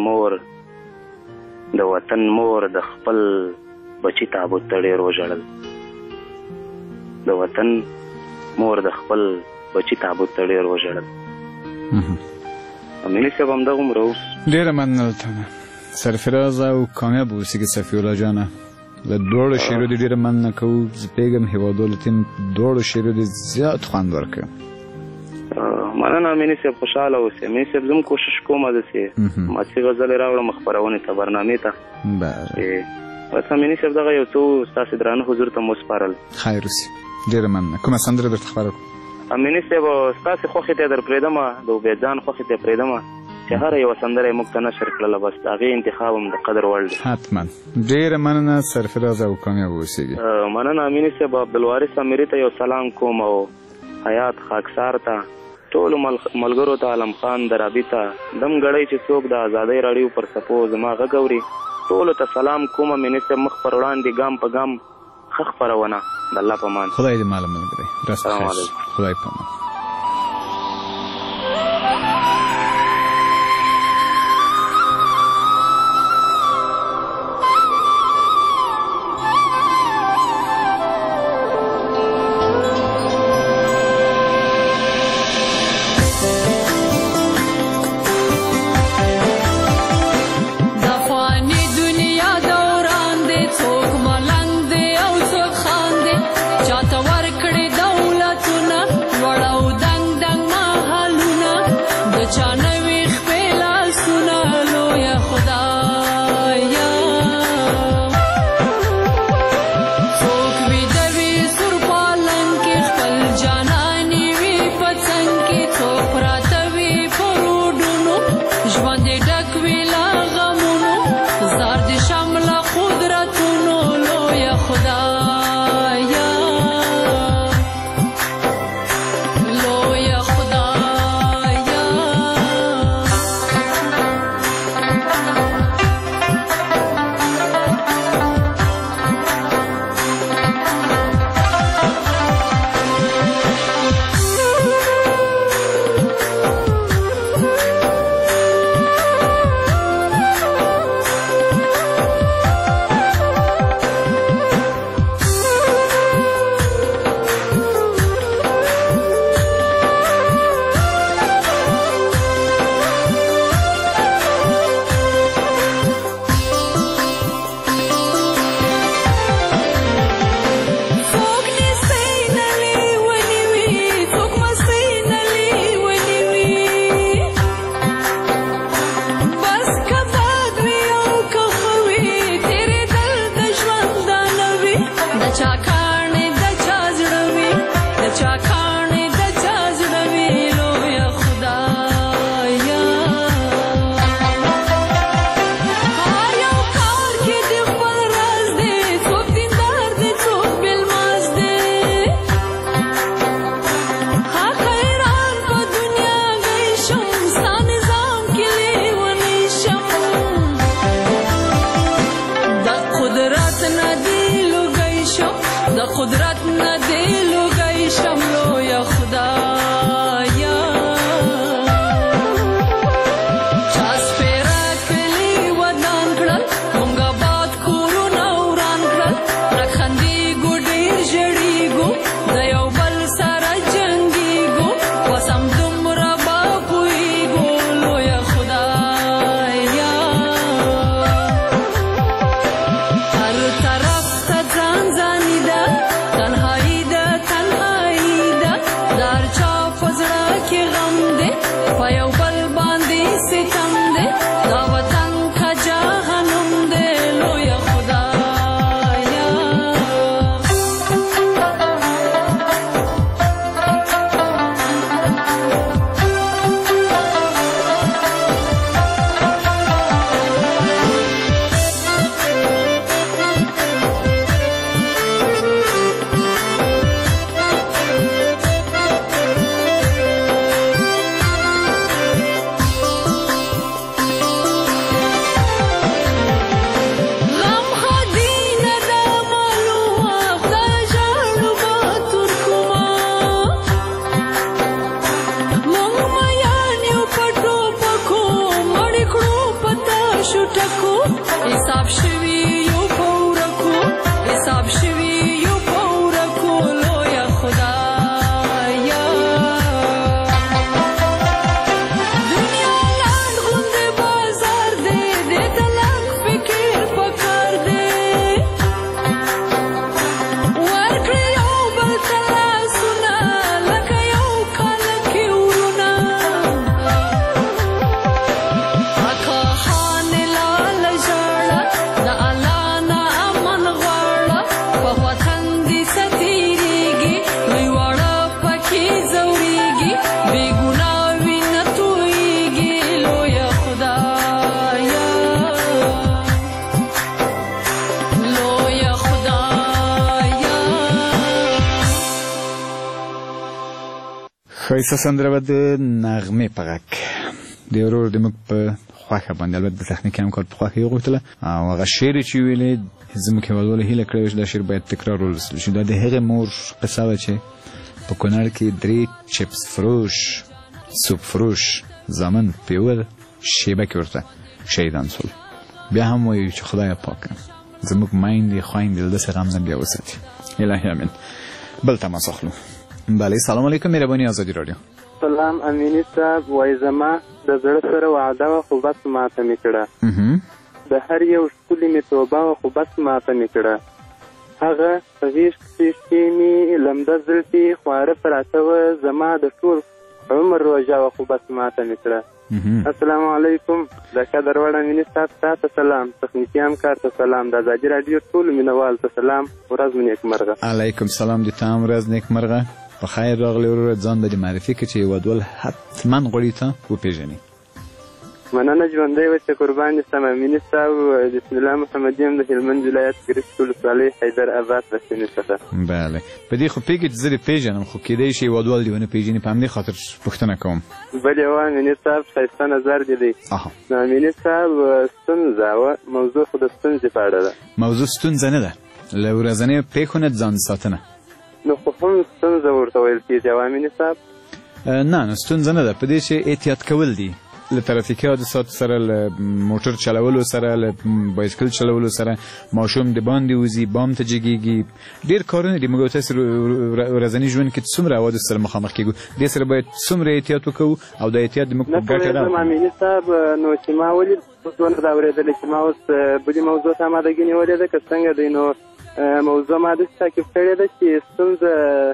وطن مور د خپل بچی تابوت ته ډېر وژړل. د وطن مور د خپل بچی تابوت ته ډېر وژړل. امیني صاحب همدغومره و. ډېره مننه ته سرفراز او کامیاب اوسېږي صفي الله جانه. له دواړو شعرو دې ډېره مننه کوو. زه پوهېږم هېوادوالو ته دواړو شعرو دې زیات خوند ورکوي. مننه امیني صاحب خوشحاله اوسئ. امیني صاحب زه هم کوشش کوم داسې ماسي غزلې راوړم خپرونې ته برنامې ته بس امیني صاحب دغه یو څو ستاسې درانه حضور ته مو سپارل. خیر اوسي ډېره مننه. کومه سندره درته خبره کړو امیني صاحب ستاسې خوښې ته در پرېږدمه د عبیدجان خوښې ته پرېږدمه چې هره یوه سندره یې موږ ته نشر کړله بس د هغې انتخاب هم د قدر وړ دی. حتما ډېره مننه سرفراز او کامیاب اوسېږي. مننه امیني صاحب عبدالوارث امیري ته یو سلام کوم او حیات خاکسار ته ټولو ملګرو ته عالم خان درابي ته دم ګړی چې څوک د ازادۍ راډیو پر څپو زما غږ اوري ټولو ته سلام کوم. امیني صاحب مخ پر وړاندې ګام په ګام ښه خپرونه د الله په امان. خدای دې ماله ملګری راست خیر. خدای په امان. ښایسته سندره به د نغمې په غږ د ورور د موږ په خوښه باندې البته د تخنیکي همکار په خوښه یې وغوښتله او هغه شعر چې ویلې زموږ هېوادوالو هیله کړې وه چې دا شعر باید تکرار ولوستل شي. دا د هغې مور قصه وه چې په کونړ کې 3 چپس فروش سوپ فروش زامن پیور شیبه کې ورته شهیدان شول. بیا هم وایي چې خدای پاک زموږ میندې خویندې له داسې غم نه بیا وساتي. الهي امین. بل تماس اخلو. بله سلام علیکم مهرباني آزادي رادیو. سلام امینی صاحب، وای زما د زړه سره وعده وه خو بس ماته مې کړه، د هر یو ښکلي مې توبه وه خو بس ماته مې کړه، هغه په غېږ کې مې لمده زلفې خواره پراته وه زما د ټول عمر روژه وه خو بس ماته مې کړه. السلام علیکم. د قدر وړ امینی صاحب تاته سلام، تخنیکي همکار ته سلام، د ازادي راډیو ټولو مینوال ته سلام، ورځ مو نیکمرغه. علیکم سلام، د تا هم ورځ نیکمرغه. په خیر راغلی وروره، ځان د معرفي کړه چې هېوادوال حتما غواړي ته وپېژني. مننه ژوندی اوسې، قربان دې سم. امیني صاحب بسم الله محمدي یم د هلمند ولایت ګرشت ولسوالۍ حیدر آباد له سیمې څخه. بله په دې خو پوهېږې چې زه دې پېژنم خو کېدی شي هېوادوال دې ونه پېژني، په همدې خاطر پوښتنه کوم. بلې وه امیني صاحب ښایسته نظر دې دی. نو امیني صاحب ستونزه وه، موضوع خو د ستونزې په اړه ده. موضوع ستونزه نه ده، له ورځنیو پېښو نه ځان ساتنه. نو خو هم ستونزه ورته ویل کېږي او امیني صاحب نه ستونزه نه ده، په دې چې احتیاط کول دي له ترافیکي حادثاتو سره، له موټر چلولو سره، له بایسکل چلولو سره، ماشوم د باندې وځي بام ته جګېږي، ډېر کارونه دي. موږ تاسو ورځني ژوند کې څومره حوادث سره مخامخ کېږو، دې سره باید څومره احتیاط وکړو او د احتیاط د موږ په ګټه ده. امیني صاحب نو چې ما ولید اوس ونه دا اورېدلې چې ما اوس بلې موضوع ته آمادګي نیولې ده که څنګه دی، نو موضوع ما داسې تعقیب کړې ده چې ستونزه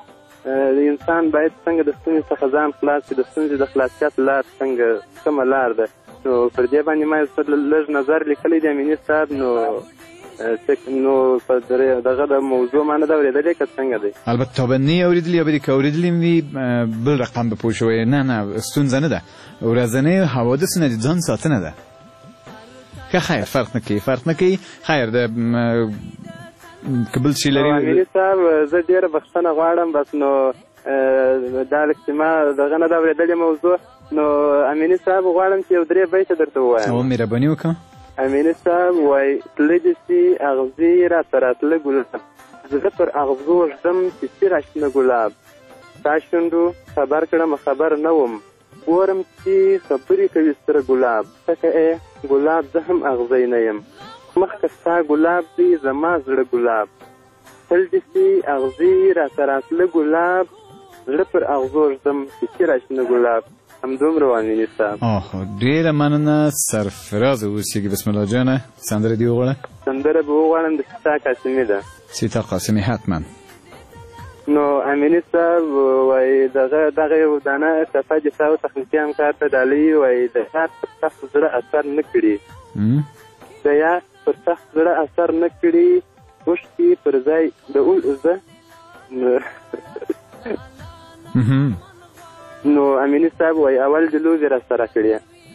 د انسان باید څنګه د ستونزې څخه ځان خلاص کړي، د ستونزې د خلاصیت لار څنګه کومه لار ده. نو پر دې باندې ما یو څه لږ نظر لیکلی دی امیني صاحب، نو نو په دغه د موضوع ما نه ده اورېدلې که څنګه دی البته تا به نه یې اورېدلي یا به دې که اورېدلي هم وي بل رقم به پوه شوی نه ستونزه نه ده ورځنۍ حوادثو نه د ځان ساتنه ده که خیر فرق نه کوي خیر د که بل شي لري امیني صاحب زه ډېره بخښنه غواړم بس نو دا لږ چې ما دغه نه ده اورېدلې موضوع نو امیني صاحب غواړم چې یو 3 بیته درته ووایم مهرباني وکړه امیني صاحب وایي تله دې سي اغزي راته راتله ګلاب زړه پر اغزو ږدم چې سي راشنه ګلاب تا شونډو خبر کړم خبر نه وم ګورم چې خبرې کوي ستره ګلاب څکه ګلاب زه هم اغزی نه یم مخکې ستا ګلاب دی زما زړه ګلاب تل دې سي اغزي راته راتله ګلاب زړه پر اغزو ږدم چې سي راشنه ګلاب همدومره امیني صاحب ډېره مننه سرفراز اوسېږي بسم الله جانه سندره دې وغواړه سندره به وغواړم د سیتا قاسمي ده سیتا قاسمي حتما نو امیني صاحب وایي دغه یو دانه صفحه دفاع او تخنیکي همکار ته ډالۍ وایي د یار پر سخت زړه اثر نه کړي د یار پر سخت زړه اثر نه کړي اوښکې پر ځای د اول اوزه نو امیني صاحب وایي اول د لوبې را سره کړې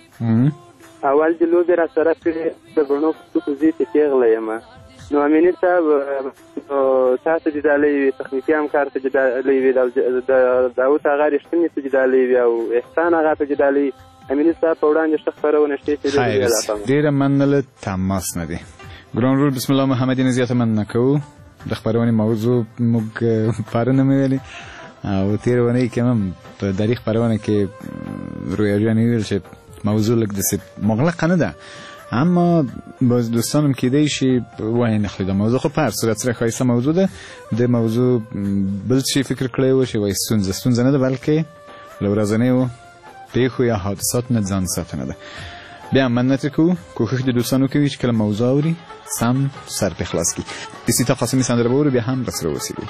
د بڼو په څوکو زه یې پیغله یم نو امیني صاحب تا ته چې ډالۍ وي تخنیکي همکار ته چې ډالۍ وي داود هغه رښتینې ته چې ډالۍ وي او احسان هغه ته چې ډالۍ امیني صاحب په وړاندې ښه خپرونه شته چې ډېره مننه تماس نه دی ګران رول بسم الله محمدي نه زیاته مننه کوو د خپرونې موضوع موږ پرونه مې ویلې او تېره اونۍ کې هم په دري خپرونه کې رویا جان ویل چې موضوع لږ داسې مغلقه نه ده اما باز دوستانم کیدای شي وای نه خلیده موضوع خو په هر صورت سره ښایسته موضوع ده د موضوع بل شي فکر کړی و چې وای ستونزه نه ده بلکې له ورځنیو پیښو یا حادثاتو نه ځان ساتنه ده بیا مننه کوو کوښښ د دوستانو کوي چې کله موضوع اوري سم سر په خلاص کړي د سیتا قاسمي سندره به بیا هم راسره اوسېږي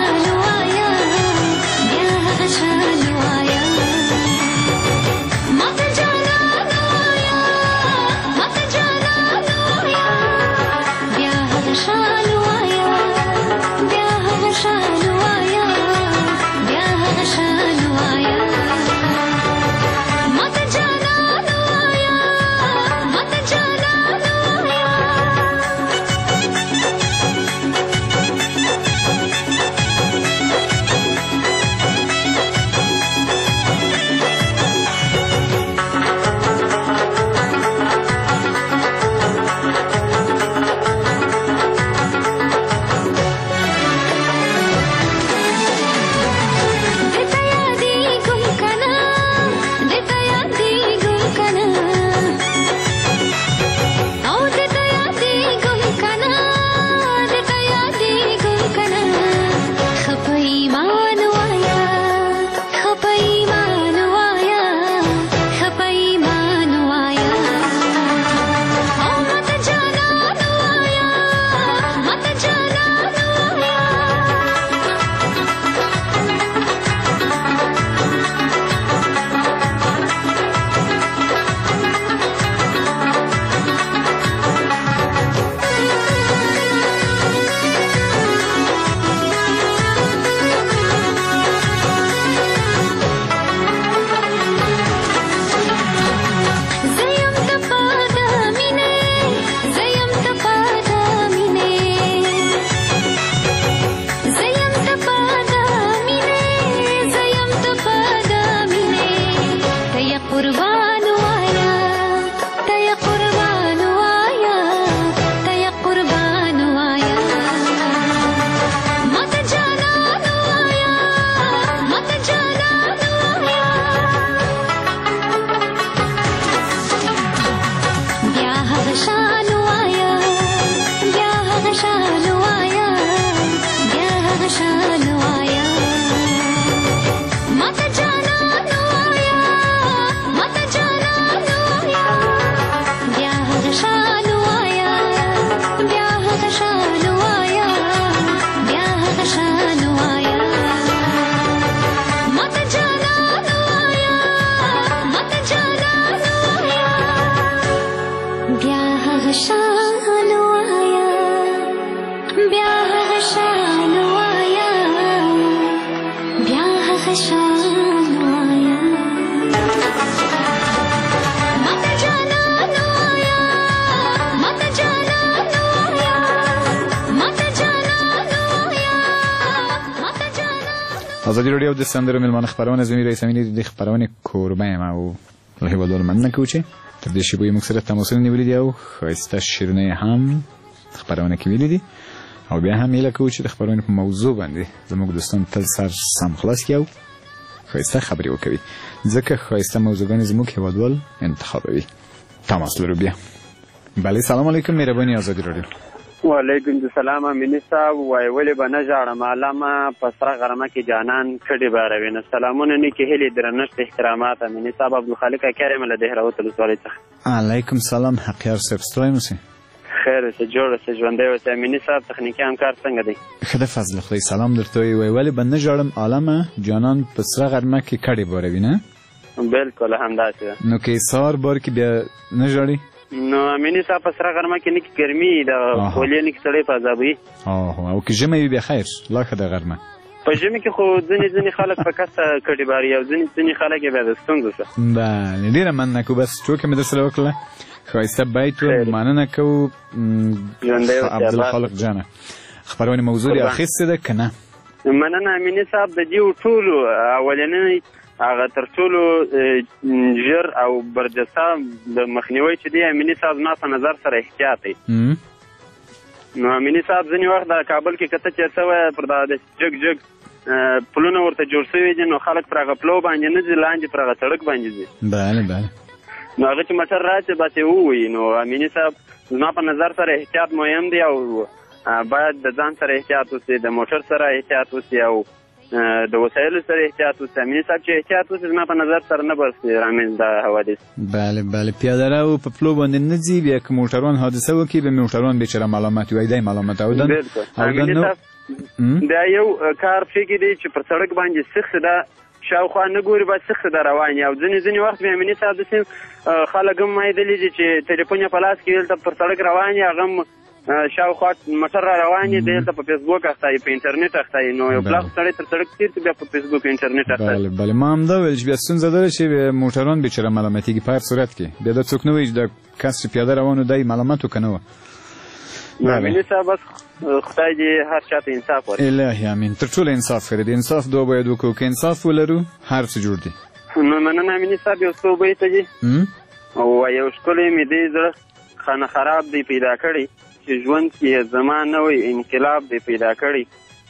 Ma ازادي راډیو د سندرو ملمانه خبرونه زموږ رئیس امینی د خبرونه کوربه یم او له هیوادوال مننه کوم چې تر دې شی به موږ سره تماس نیولې دی او خاصه شیرینه هم خبرونه کې ویلې دي او بیا هم یې لکه چې د خبرونه په موضوع باندې زموږ دوستان تل سر سم خلاص کیو خاصه خبري وکوي ځکه خاصه موضوعګان زموږ هیوادوال انتخابوي تماس لرو بیا بله سلام علیکم مهرباني ازادي راډیو وعلیکم السلام امینی صاحب وای ولې به نه ژاړم علامه په سره غرمه کې جانان کډې باروي نه سلامونه نه کې هلي درنښت احترامات امینی صاحب عبدالخالق کریم له دهراوت ولسوالۍ څخه علیکم سلام حقیار صاحب ستړی مو خیر څه جوړ څه ژوندی اوسې امینی صاحب تخنیکي همکار څنګه دی ښه د فضل خدای سلام درته وایي ولې به نه ژاړم علامه جانان په سره غرمه کې کډې باروي نه بالکل همداسې ده نو کې سهار بار کې بیا نه ژاړي نو امینی صاحب په سره غرمه کې نکي ګرمي د خولې نکي سړی په عذابوي او که ژمی وي بیا خیر لا ښه د غرمه په ژمي کې خو ځینې خلک په کسته کډې باري او ځینې خلک یې بیا د ستونزو څخه بله ډېره مننه کوو بس ټوکې مې درسره وکړله ښایسته بیت و مننه کوو عبدالخالق جانه خبرونه موضوع دې اخیستې ده که نه مننه امیني صاحب د دې ټولو اولنی هغه تر ټولو ژر او برجسته د مخنیوي چې دی امیني صاحب زما په نظر سره احتیاط دی نو امیني صاحب ځینې وخت د کابل کې کته چېرته وایه پر د جګ پلونه ورته جوړ شوي دي نو خلک پر هغه پلو باندې نه ځي لاندې پر هغه سړک باندې ځي بله نو هغه چې موټر راشي بس یې ووایي نو امیني صاحب زما په نظر سره احتیاط مهم دی او باید د ځان سره احتیاط وسي د موټر سره احتیاط وسي او د وسایلو سره احتیاط وسي امیني صاحب چې احتیاط وسي زما په نظر سره نه برسي رامنځته حوادث بله پیاده رو په پلو باندې نه ځي بیا که موټروان حادثه وکړي به موټروان بیچاره ملامت وي دی ملامت او امیني صاحب دا یو کار فکر دی چې پر سړک باندې سخت ده شاوخوا نه ګوري باید سخت ده روان او ځینې وخت بیا امیني صاحب داسې خلک هم ما لیدلي دي چې ټلیفون یې په لاس کې دلته پر سړک روان هغه هم شاوخوا موټر را روان دي دلته په فیسبوک اخته په انټرنیټ اخته نو یو بلاک سړی تر سړک تیر بیا په فیسبوک انټرنیټ اخته بله ما هم دا ویل چې بیا ستونزه ده چې موټران بیچاره ملامتېږي په هر صورت کې بیا دا څوک نه وایي چې د کس چې پیاده روان و دی ملامت و که نه و امیني صاحب بس خدای دې هر چا ته انصاف ورکړي الهي امین تر ټولو انصاف ښه دی د انصاف دعا باید وکړو که انصاف ولرو هر څه جوړ دي نو مننه امیني صاحب یو څه وبیته دي او یو ښکلی مې دې زړه خانه خراب دی پیدا کړی چې ژوند کې زما نوی انقلاب دی پیدا کړی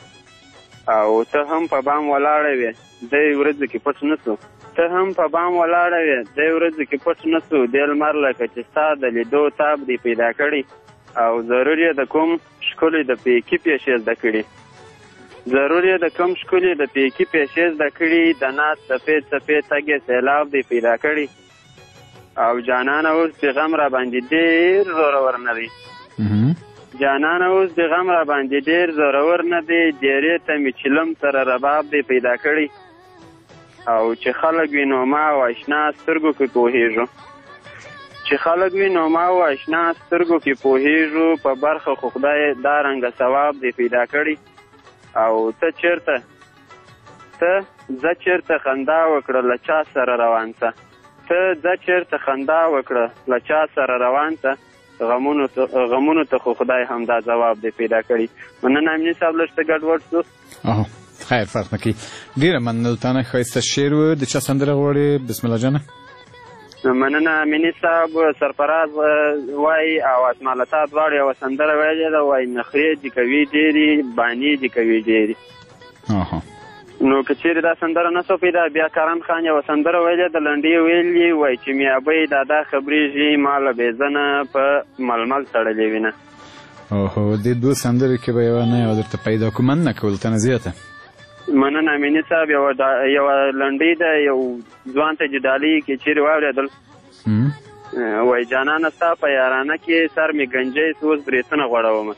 او ته هم په بام ولاړه وې دې ورځو کې پټ نه سو ته هم په بام ولاړه وې دې ورځو کې پټ نه سو دې لمر لکه چې ستا د لیدو تاب دی پیدا کړی او ضرور یې د کوم ښکلي د پیکي پیشې زده کړي ضرور یې د کوم ښکلي د پیکي پیشې زده کړي د ناز سفید تګې سیلاب دی پیدا کړي او جانانه اوس د غم را باندې ډېر زورور نه دی جانانه اوس د غم را باندې ډېر زورور نه دی ډېرې ته مې چلم سره رباب دی پیدا کړي او چې خلک وي نو ما او اشنا سترګو کې پوهېږو چې خلک وي نو ما او اشنا سترګو کې پوهېږو په برخه خو خدای دا رنګه ثواب دی پیدا کړي او ته ځه چېرته خندا وکړه له چا سره روان څه ته ځه چېرته خندا وکړه له چا سره روان څه غمونو ته خو خدای همدا ځواب دی پیدا کړي مننه امیني صاحب لږ څه ګډوډ شو خیر فرق نه کوي ډېره مننه له تا نه ښایسته شعر و د چا سندره غواړې بسم الله جانه مننه امیني صاحب سرفراز وایي او اسمالتا دواړو یوه سندره ویلې ده وایي نخرې دې کوي ډېرې بانې دې کوي ډېرې نو که چیرې دا سندره نه سو پیدا بیا کرن خان یوه سندره ویلې د لنډې ویلې وایي چې میابۍ دادا خبرېږي ما له بېزنه په ململ تړلې وینه دې دوه سندرې کې به یوه نه یوه درته پیدا کړو مننه کول ته نه زیاته مننه امیني صاحب یوه لنډۍ ده یو ځوان ته جدالي کې چیرې واورېدل وایي جانانه ستا په یارانه کې سر مې گنجی اوس برېتونه غوړومه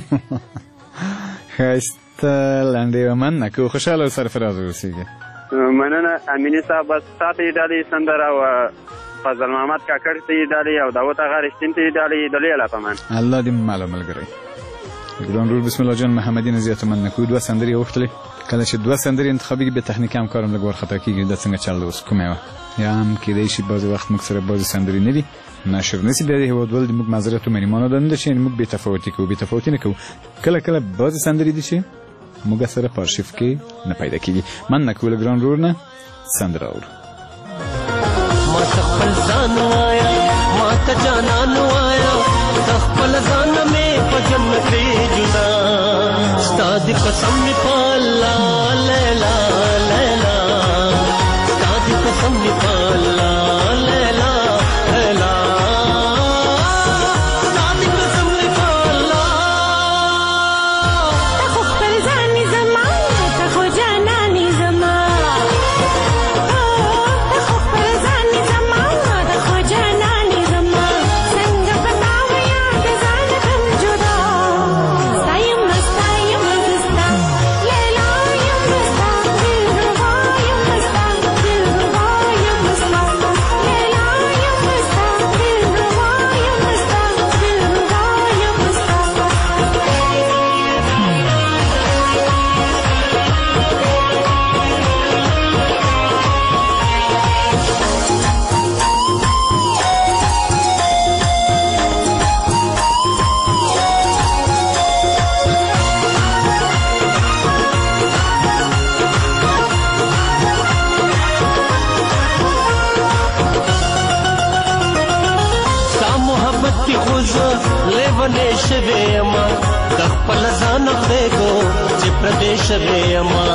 ښایسته لنډۍ وه مننه کوو خوشحاله او سرفراز اوسېږي مننه امیني صاحب بس تا ته یې ډالۍ سندره وه فضل محمد کاکړ ته یې ډالۍ او داود اغا رښتین ته یې ډالۍ د لوی الله په امان الله دې ماله ملګری ګران رور بسم الله جان محمدي نه زیاته مننه کوو دوه سندرې یې غوښتلې کله چې دوه سندرې انتخابېږي بیا تخنیکي همکار هم لږ وارخطا کېږي دا څنګه چل ده اوس کومه وه یا هم کېدی شي بعضې وخت موږ سره بعضې سندرې نه دي نشر نسي بیا د هېوادوال د موږ معذرت ومني مانا دا نه ده چې موږ بې تفاوتي کوو بې تفاوتي نه کوو کله بعضې سندرې دي چې موږ سره په ارشیف کې نه پیدا کیږي. من نکول ګران رور نه سندره اورو. ما خپل ځان وایا ما ته جانان وایا خپل ځان مې په جنت جدا ستا د قسم می په الله لیلا لیلا ستا د قسم می په الله لیلا لیلا ستا د قسم می په الله ته خو خپل ځان زما ته خو جانان زما ته خو خپل ځان زما ته خو جانان زما څنګه پتا ویا د ځان هم جدا ستایم مستایم مستا لیلا یم مستا دلربا یم مستا دلربا یم مستا لیلا یم مستا دلربا یم مستا دلربا یم مستا ستا محبت کی خوز لیونے شوی اما خپل ځان خدایګو چې پردیش وی اما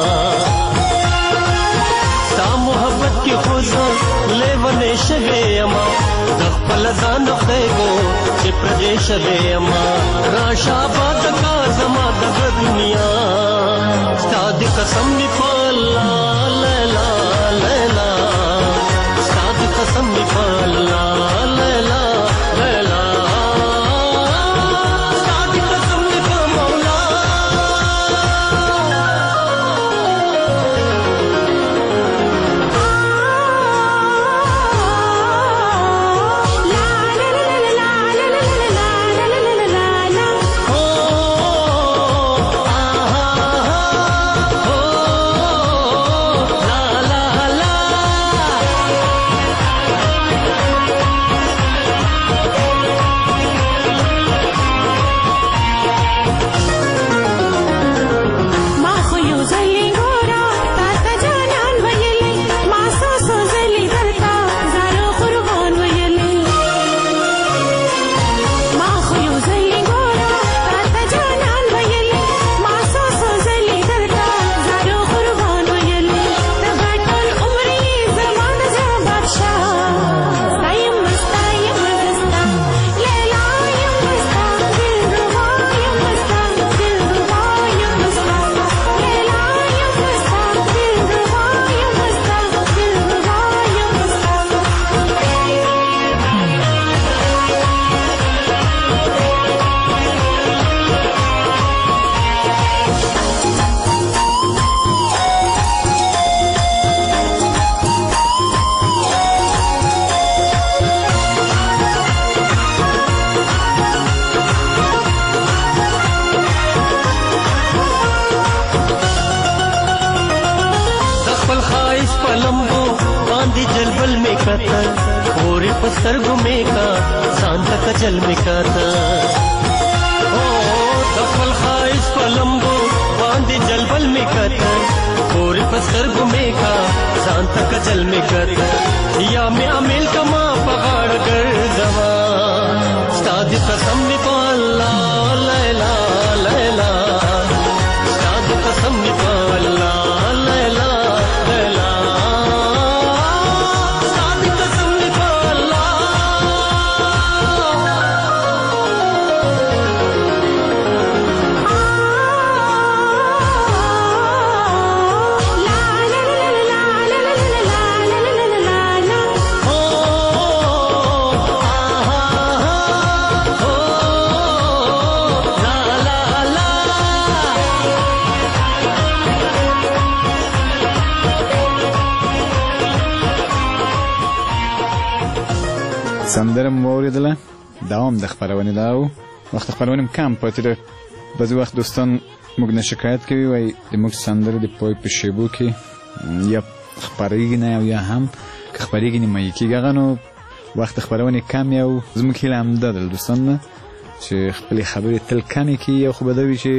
ستا محبت کی خوز لیونے شوی اما خپل ځان خدایګو چې پردیش وی اما راشا باد کا زما د دنیا ستا د قسم می په الله لیلا لیلا ستا د قسم می په الله لیلا لیلا ستا د قسم می په مولا पूरे पत्थर गुमे का सांता का जल में काता ओ दफल खाइस पलम्बो बांधे जलबल में काता पूरे पत्थर गुमे का सांता का जल में काता या मैं अमेल का माँ पहाड़ कर दवा स्ताद कसम में पाला लैला लैला स्ताद कसम में पाला लैला लैला سندره مو اوریدله دوام د خپرونې دا و وخت خپرونې کم پاتې ده بعضې وخت دوستان موږ نه شکایت کوي وایي د موږ سندرې د پای په شیبو کې یا خپرېږي نه او یا هم که خپرېږي نیمایي کېږي هغه نو وخت خپرونې کم یا زموږ هیله همدا ده دوستان نه چې خپلې خبرې تل کمې کړي یا خو به دا وي چې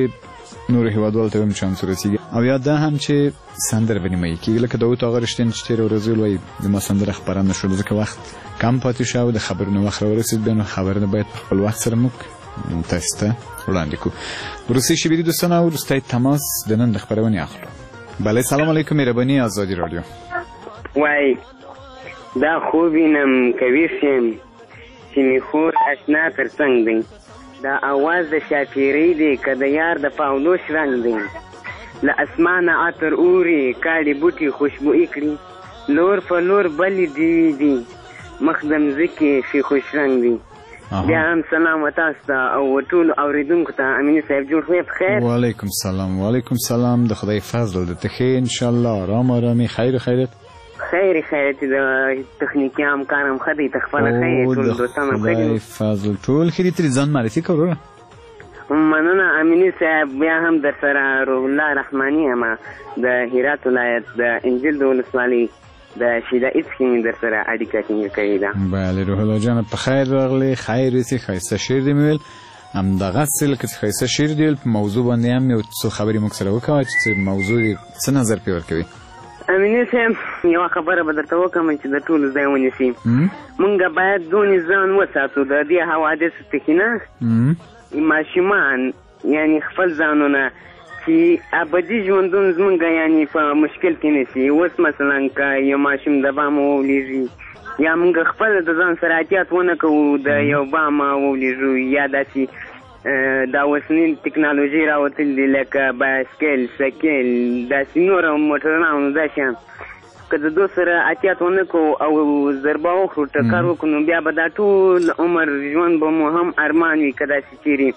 نور هیوادوالو ته هم چانس ورسیږي او یا دا هم چې سندره ونیمایي کېږي لکه داود آقا رښتین چې تېره ورځ ویل وایي زما سندره خپره نه شوله ځکه وخت کم پاتې شو او د خبرونو وخت راورسېد بیا نو خبرونه باید په خپل وخت سره موږ تاسو ته وړاندې کړو وروستۍ شېبې دي دوستان او وروستی تماس د نن د خپرونې اخلو بله سلام علیکم مهرباني ازادي راډیو وای دا خوب وینم کویښ یم چې مې خور اشنا تر څنګ دی دا اواز د شاپیرۍ دی که د یار د پاولوش رنګ دی له اسمانه عطر اوري کاړي بوټي خوشبويي کړي لور په لور بلې دیوې دي مخ د مځکې ښې خوش رنګ دی بیا هم سلام تاسو ته او ټولو اورېدونکو ته امیني صاحب جوړ خو په خیر وعلیکم سلام وعلیکم سلام د خدای فضل د ته ښې انشاءالله ارام ارامي خیر خیرت خیر چې د تخنیکي همکار هم ښه دی ته خپله ښه یې ټول دوستان هم ښه دي خدای فضل ټول ښه دي ترې ځان معرفي کړه وروره مننه امیني صاحب بیا هم در سره روح الله رحماني یم د هرات ولایت د انجیل د ولسوالۍ د شیدا ایس کې مې در سره اړیکه ټینګه کړې ده بله روح الله جانه په خیر راغلی خیر اوسې ښایسته شعر دې مې ویل همدغسې لکه چې ښایسته شعر دې ویل په موضوع باندې هم یو څو خبرې موږ سره وکړه چې موضوع دې څه نظر پرې ورکوي امیني صاحب یوه خبره به درته وکړم چې د ټولو ځای ونیسي مونږ باید دونې ځان وساتو د دې حوادثو څخه نه ماشومان یعنی خپل ځانونه چې ابدي ژوندون زمونږ یعنی په مشکل کې نیسي اوس مثلا که یو ماشوم د بام وولیږي یا مونږ خپل د ځان سره احتیاط ونه کوو د یو بام وولیږو یا داسې دا اوسنی ټکنالوژي راوتلي دي لکه بایسکل سایکل داسې نور موټران دا شیان که د دو سره احتیاط ونه کوو او ضربه وکړو ټکر وکړو نو بیا به دا ټول عمر ژوند به مو هم ارمان وي که داسې چیرې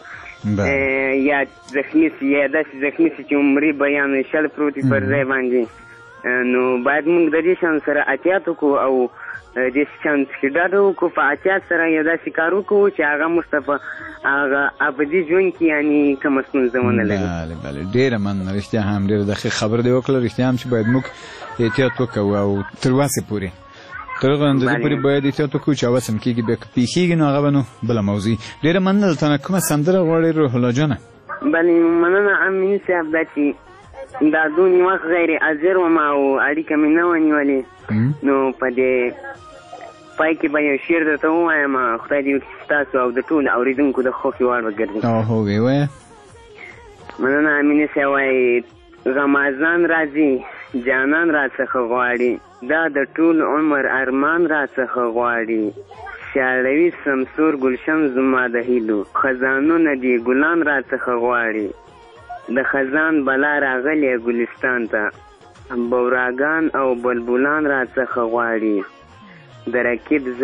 یا زخمي سي یا داسې زخمي سي چې عمري به یا نو شل پروت وي پر ځای باندې نو باید موږ د دې شیانو سره احتیاط وکړو او دې شیانو څخه ډډه وکړو په احتیاط سره یو داسې کار وکړو چې هغه موږ ته په هغه ابدي ژوند کې یعنې کومه ستونزه ونه لري بله بله ډېره مننه رښتیا هم ډېره دقیق خبره دې وکړله رښتیا هم چې باید موږ احتیاط وکړو او تر وسې پورې تر هغه اندازې پورې باید احتیاط وکړو چې هوس هم کېږي بیا که پېښېږي نو هغه به نو بله موضوع ډېره مننه دلته نه کومه سندره غواړې روح الله جانه بلې مننه امیني صاحب دا چې دا دونې وخت غیر حاضر وم او اړیکه مې نه وه نیولې نو په دې پای کې به یو شعر درته ووایم خدای دې وکړي چې ستاسو او د ټولو اورېدونکو د خوښې وړ وګرځي هوګې وایه مننه امیني صاحب وایي غمازان راځي جانان را څخه غواړي دا د ټول عمر ارمان را څخه غواړي شاړوي سمسور گلشن زما د هیلو خزانونه دي ګلان را څخه غواړي د خزان بلا راغلی ګلستان ته بوراګان او بلبلان را څخه غواړي د رقیب